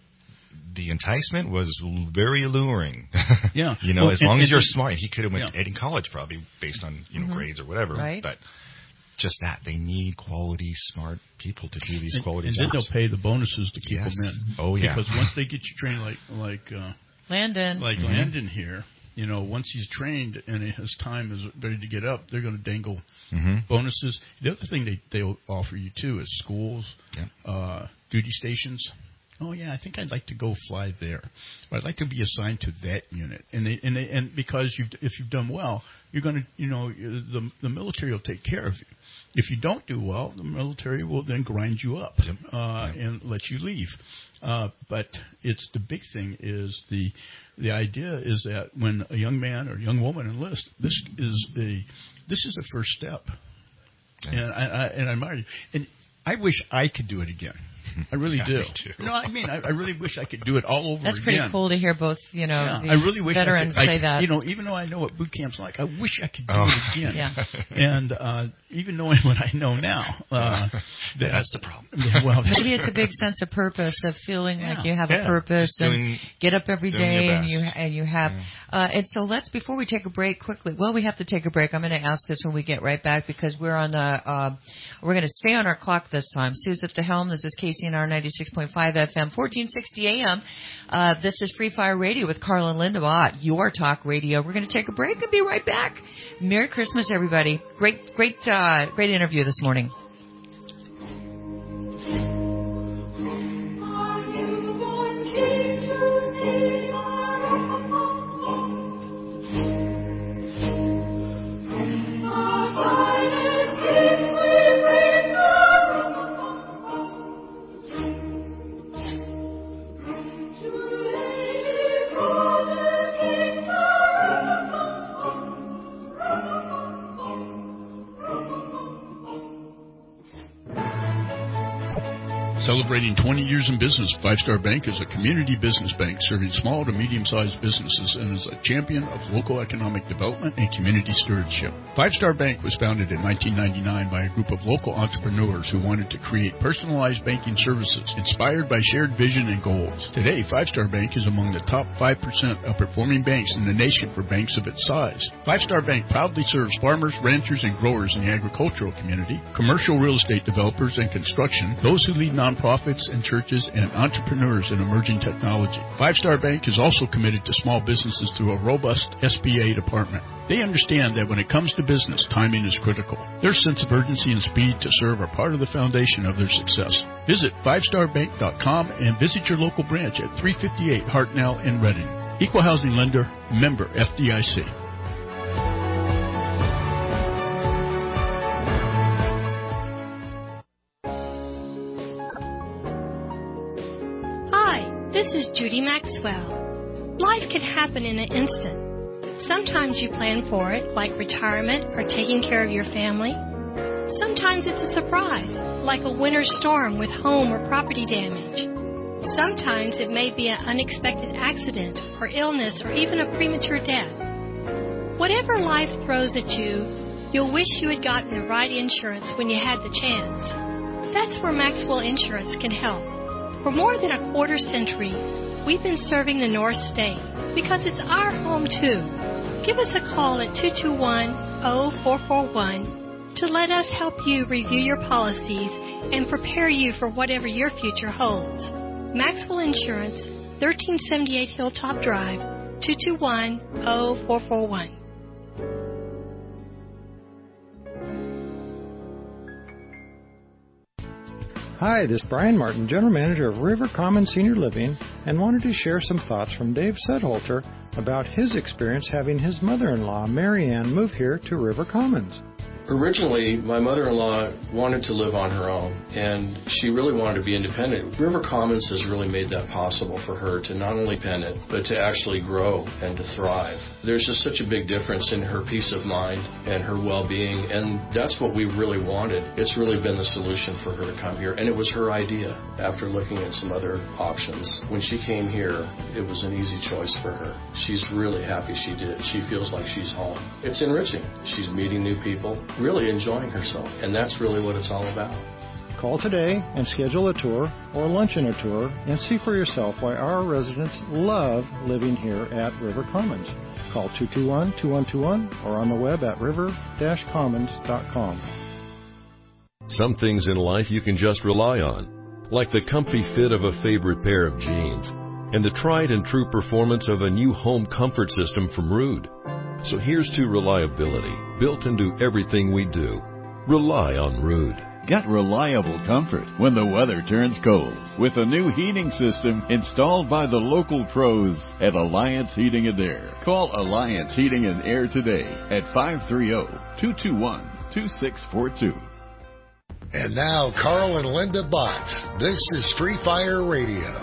the enticement was very alluring. Yeah. As long as you're smart. He could have went to Edding College probably based on, grades or whatever. Right. But just that. They need quality, smart people to do these quality jobs. And then they'll pay the bonuses to keep them in. Oh, yeah. Because once they get you trained like Landon. Like Landon here, once he's trained and his time is ready to get up, they're going to dangle bonuses. The other thing they'll offer you, too, is schools, duty stations. Oh, yeah, I think I'd like to go fly there. Or I'd like to be assigned to that unit. And because if you've done well, you're going to, the military will take care of you. If you don't do well, the military will then grind you up and let you leave. But it's the big thing is the idea is that when a young man or young woman enlists, this is the first step. And I admire you. And I wish I could do it again. I really do. Me too. No, I mean, I really wish I could do it all over That's again. pretty cool to hear both, I really wish veterans say that. Even though I know what boot camp's like, I wish I could do it again. Yeah. And even knowing what I know now, that's the problem. Maybe it's a big sense of purpose, of feeling like you have a purpose and get up every day and you have. And so before we take a break quickly. Well, we have to take a break. I'm going to ask this when we get right back because we're on we're going to stay on our clock this time. Sue's at the helm. This is KCNR 96.5 FM, 1460 AM. This is Free Fire Radio with Carl and Linda Bott, your talk radio. We're going to take a break and be right back. Merry Christmas, everybody. Great interview this morning. Celebrating 20 years in business, Five Star Bank is a community business bank serving small to medium-sized businesses and is a champion of local economic development and community stewardship. Five Star Bank was founded in 1999 by a group of local entrepreneurs who wanted to create personalized banking services inspired by shared vision and goals. Today, Five Star Bank is among the top 5% of performing banks in the nation for banks of its size. Five Star Bank proudly serves farmers, ranchers, and growers in the agricultural community, commercial real estate developers and construction, those who lead nonprofits and churches, and entrepreneurs in emerging technology. Five Star Bank is also committed to small businesses through a robust SBA department. They understand that when it comes to business, timing is critical. Their sense of urgency and speed to serve are part of the foundation of their success. Visit fivestarbank.com and visit your local branch at 358 Hartnell in Reading. Equal housing lender, member FDIC. This is Judy Maxwell. Life can happen in an instant. Sometimes you plan for it, like retirement or taking care of your family. Sometimes it's a surprise, like a winter storm with home or property damage. Sometimes it may be an unexpected accident or illness or even a premature death. Whatever life throws at you, you'll wish you had gotten the right insurance when you had the chance. That's where Maxwell Insurance can help. For more than a quarter century, we've been serving the North State because it's our home too. Give us a call at 221-0441 to let us help you review your policies and prepare you for whatever your future holds. Maxwell Insurance, 1378 Hilltop Drive, 221-0441. Hi, this is Brian Martin, General Manager of River Commons Senior Living, and wanted to share some thoughts from Dave Sedholter about his experience having his mother-in-law, Mary Ann, move here to River Commons. Originally, my mother-in-law wanted to live on her own, and she really wanted to be independent. River Commons has really made that possible for her to not only independent, but to actually grow and to thrive. There's just such a big difference in her peace of mind and her well-being, and that's what we really wanted. It's really been the solution for her to come here, and it was her idea after looking at some other options. When she came here, it was an easy choice for her. She's really happy she did. She feels like she's home. It's enriching. She's meeting new people, really enjoying herself, and that's really what it's all about. Call today and schedule a tour or lunch and a tour and see for yourself why our residents love living here at River Commons. Call 221-2121 or on the web at river-commons.com. Some things in life you can just rely on, like the comfy fit of a favorite pair of jeans and the tried and true performance of a new home comfort system from Ruud. So here's to reliability, built into everything we do. Rely on Ruud. Get reliable comfort when the weather turns cold with a new heating system installed by the local pros at Alliance Heating and Air. Call Alliance Heating and Air today at 530-221-2642. And now, Carl and Linda Botts. This is Free Fire Radio.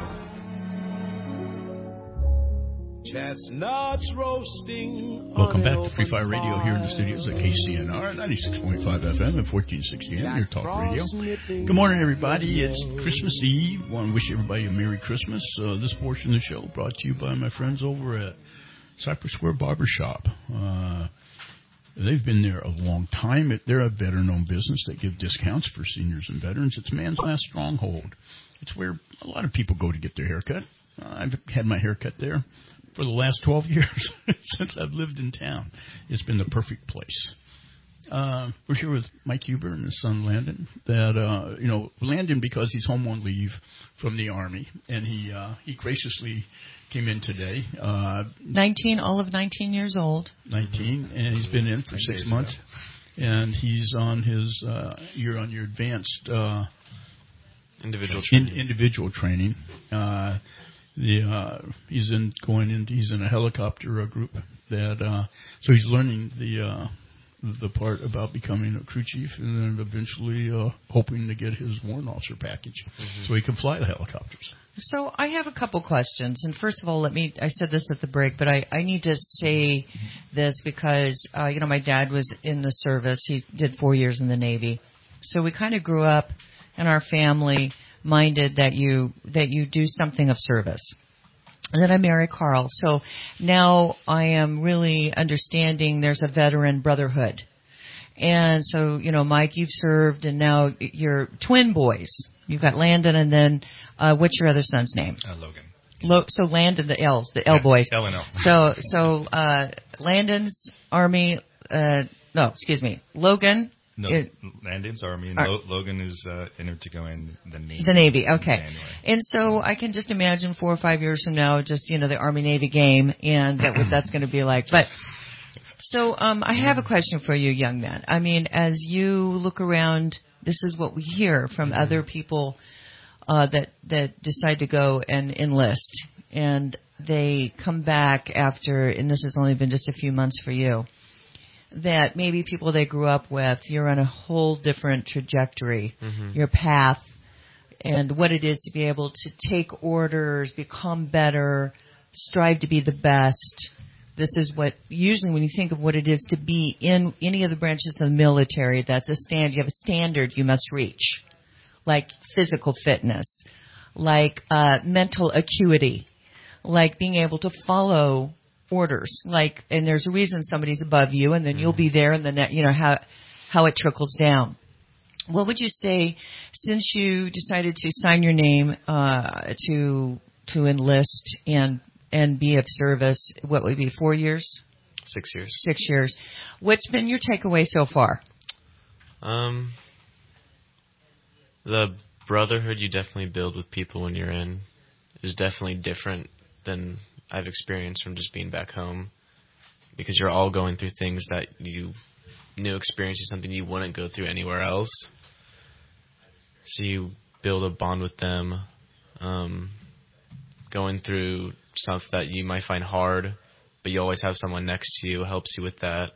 Chestnuts roasting. Welcome back to Free Fire Radio here in the studios at KCNR 96.5 FM and 1460 AM, your talk radio. Good morning, everybody. It's Christmas Eve. Want to wish everybody a Merry Christmas. This portion of the show brought to you by my friends over at Cypress Square Barbershop. They've been there a long time. They're a veteran-owned business that give discounts for seniors and veterans. It's Man's Last Stronghold. It's where a lot of people go to get their haircut. I've had my haircut there for the last 12 years since I've lived in town. It's been the perfect place. We're here with Mike Huber and his son Landon. Landon, because he's home on leave from the Army, and he graciously came in today. 19 years old. 19, and he's been in for 6 months, and he's on his you're on your advanced individual training. He's in a helicopter group that so he's learning the part about becoming a crew chief, and then eventually hoping to get his warrant officer package so he can fly the helicopters. So I have a couple questions, and first of all, I said this at the break, but I need to say this because my dad was in the service. He did 4 years in the Navy, so we kind of grew up in our family minded that you do something of service. And then I married Carl. So now I am really understanding there's a veteran brotherhood. And so, Mike, you've served, and now you're twin boys. You've got Landon, and then what's your other son's name? Logan. So Landon, the L boys. L and L. So Landon's Army, Logan. No, Landon's Army, and Logan is entered to go in the Navy. The Navy, okay. And so I can just imagine 4 or 5 years from now, just, the Army-Navy game, and what that's going to be like. But so I have a question for you, young man. I mean, as you look around, this is what we hear from other people that decide to go and enlist, and they come back after, and this has only been just a few months for you, that maybe people they grew up with, you're on a whole different trajectory, your path, and what it is to be able to take orders, become better, strive to be the best. This is what, usually when you think of what it is to be in any of the branches of the military, that's you have a standard you must reach, like physical fitness, like mental acuity, like being able to follow orders, and there's a reason somebody's above you, and then you'll be there, and then how it trickles down. What would you say, since you decided to sign your name to enlist and be of service? What would it be, 4 years? 6 years. 6 years. What's been your takeaway so far? The brotherhood you definitely build with people when you're in is definitely different than I've experienced from just being back home, because you're all going through things that you new experience is something you wouldn't go through anywhere else. So you build a bond with them, going through stuff that you might find hard, but you always have someone next to you who helps you with that.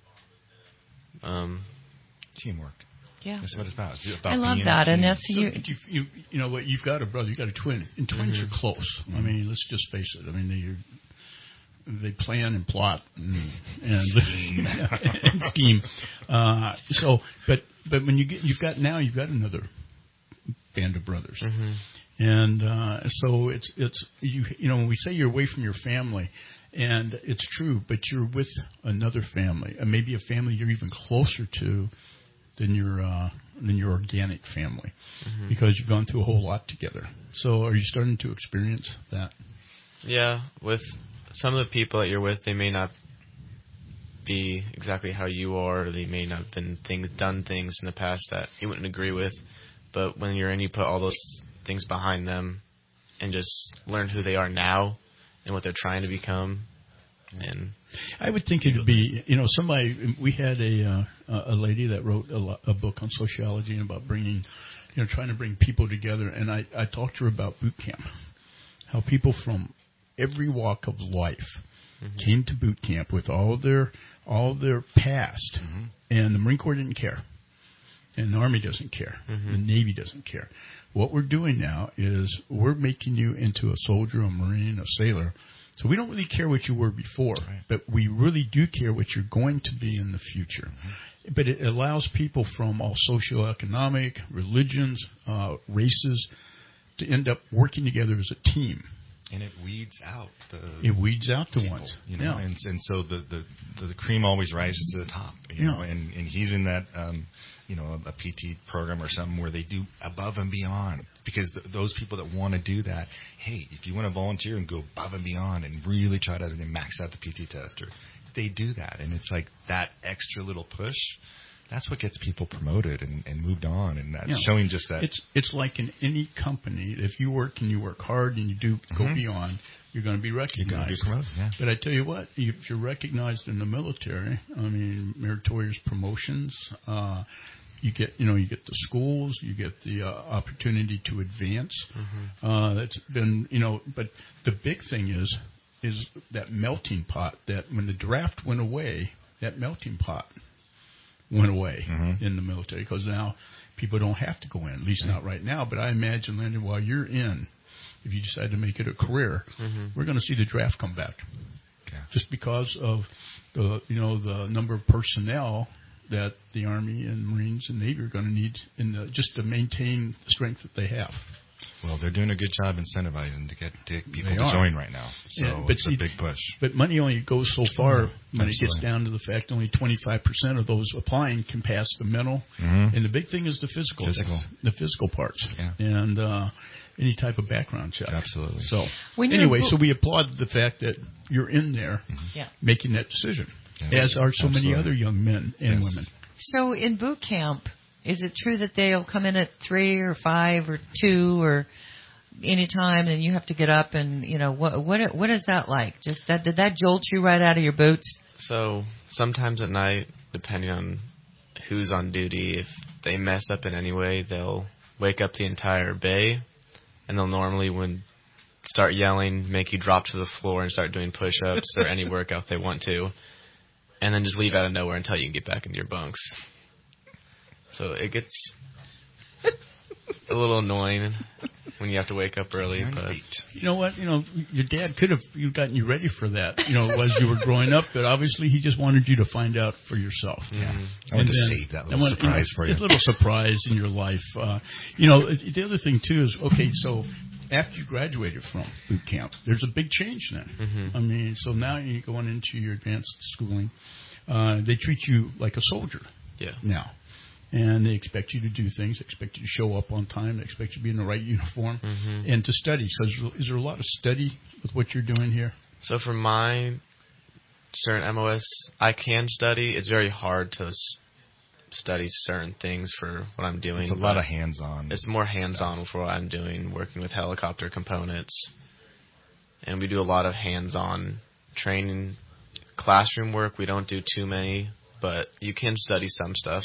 Teamwork. Yeah, that's what it's about. I love that, and that's you know what? You've got a brother, you've got a twin, and twins are close. I mean, let's just face it. I mean, they plan and plot and scheme. But when you've got another band of brothers, and so it's when we say you're away from your family, and it's true, but you're with another family, and maybe a family you're even closer to than your than your organic family because you've gone through a whole lot together. So are you starting to experience that? Yeah, with some of the people that you're with, they may not be exactly how you are, or they may not have done things in the past that you wouldn't agree with. But when you're in, you put all those things behind them and just learn who they are now and what they're trying to become. And I would think it would be, somebody. We had a lady that wrote a book on sociology and about bringing, trying to bring people together. And I talked to her about boot camp, how people from every walk of life came to boot camp with all their past, and the Marine Corps didn't care, and the Army doesn't care, the Navy doesn't care. What we're doing now is we're making you into a soldier, a Marine, a sailor. So we don't really care what you were before, but we really do care what you're going to be in the future. But it allows people from all socioeconomic, religions, races to end up working together as a team. And it weeds out the people, ones, and so the cream always rises to the top, know, and he's in that, a PT program or something where they do above and beyond, because those people that want to do that, hey, if you want to volunteer and go above and beyond and really try to max out the PT tester, they do that, and it's like that extra little push. That's what gets people promoted and moved on, and that's showing just that. It's like in any company, if you work and you work hard and you do go beyond, you're going to be recognized. You're going to be promoted, But I tell you what, if you're recognized in the military, meritorious promotions, you get the schools, you get the opportunity to advance. That's been, but the big thing is that melting pot. That when the draft went away, that melting pot went away in the military, because now people don't have to go in, at least not right now. But I imagine, Landon, while you're in, if you decide to make it a career, we're going to see the draft come back, just because of the number of personnel that the Army and Marines and Navy are going to need just to maintain the strength that they have. Well, they're doing a good job incentivizing to get people to join right now. So it's a big push. But money only goes so far when it gets down to the fact only 25% of those applying can pass the mental. And the big thing is the physical parts. And any type of background check. Absolutely. So anyway, so we applaud the fact that you're in there making that decision, as are so many other young men and women. So in boot camp, is it true that they'll come in at 3 or 5 or 2 or any time, and you have to get up and what is that like? Just that, did that jolt you right out of your boots? So sometimes at night, depending on who's on duty, if they mess up in any way, they'll wake up the entire bay, and they'll normally start yelling, make you drop to the floor and start doing push-ups or any workout they want to, and then just leave out of nowhere until you can get back into your bunks. So it gets a little annoying when you have to wake up early. But you know what? Your dad could have gotten you ready for that, as you were growing up. But obviously, he just wanted you to find out for yourself. I wanted to save that little surprise for you. Just a little surprise in your life. The other thing too is so after you graduated from boot camp, there's a big change then. So now you're going into your advanced schooling. They treat you like a soldier. Now. And they expect you to do things, expect you to show up on time, they expect you to be in the right uniform, and to study. So is there a lot of study with what you're doing here? So for my certain MOS, I can study. It's very hard to study certain things for what I'm doing. It's a lot of hands-on. It's more hands-on for what I'm doing, working with helicopter components. And we do a lot of hands-on training. Classroom work, we don't do too many, but you can study some stuff.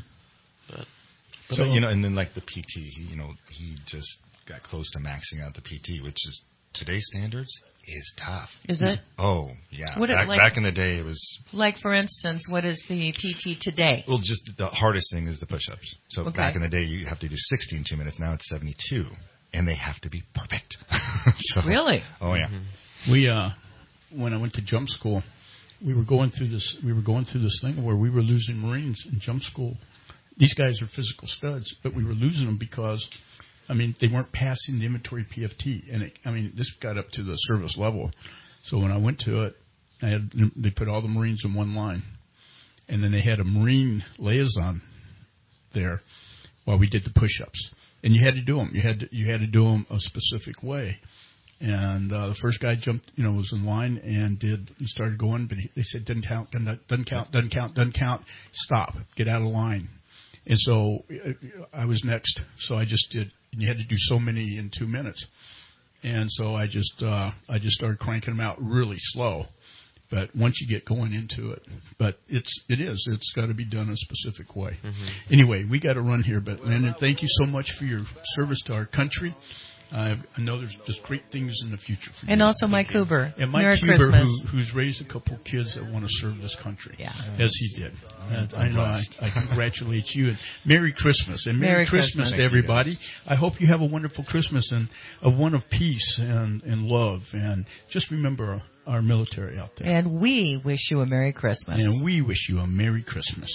So and then like the PT, he just got close to maxing out the PT, which is today's standards is tough. Is it? Oh yeah. Back in the day, it was like, for instance, what is the PT today? Well, just the hardest thing is the push-ups. So back in the day, you have to do 16 2-minutes. Now it's 72, and they have to be perfect. Really? Oh yeah. We when I went to jump school, we were going through this thing where we were losing Marines in jump school. These guys are physical studs, but we were losing them because, they weren't passing the inventory PFT. And this got up to the service level. So when I went to it, they put all the Marines in one line. And then they had a Marine liaison there. while we did the push-ups. And you had to do them. You had to do them a specific way. And the first guy jumped, was in line and started going, but they said, doesn't count, stop, get out of line. And so I was next, so I just did, and you had to do so many in 2 minutes. And so I just started cranking them out really slow. But once you get going into it, it's got to be done a specific way. Mm-hmm. Anyway, we got to run here, but Landon, thank you so much for your service to our country. I know there's just great things in the future for you. And also Mike Huber. And Mike Huber, who's raised a couple of kids that want to serve this country, as he did. And I congratulate you. And Merry Christmas. And Merry Christmas to everybody. I hope you have a wonderful Christmas and one of peace and love. And just remember our military out there. And we wish you a Merry Christmas. And we wish you a Merry Christmas.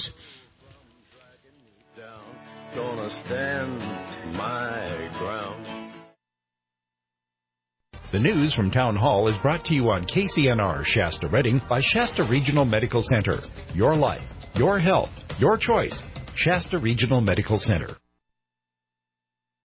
Gonna stand my ground. The news from Town Hall is brought to you on KCNR Shasta Redding by Shasta Regional Medical Center. Your life, your health, your choice. Shasta Regional Medical Center.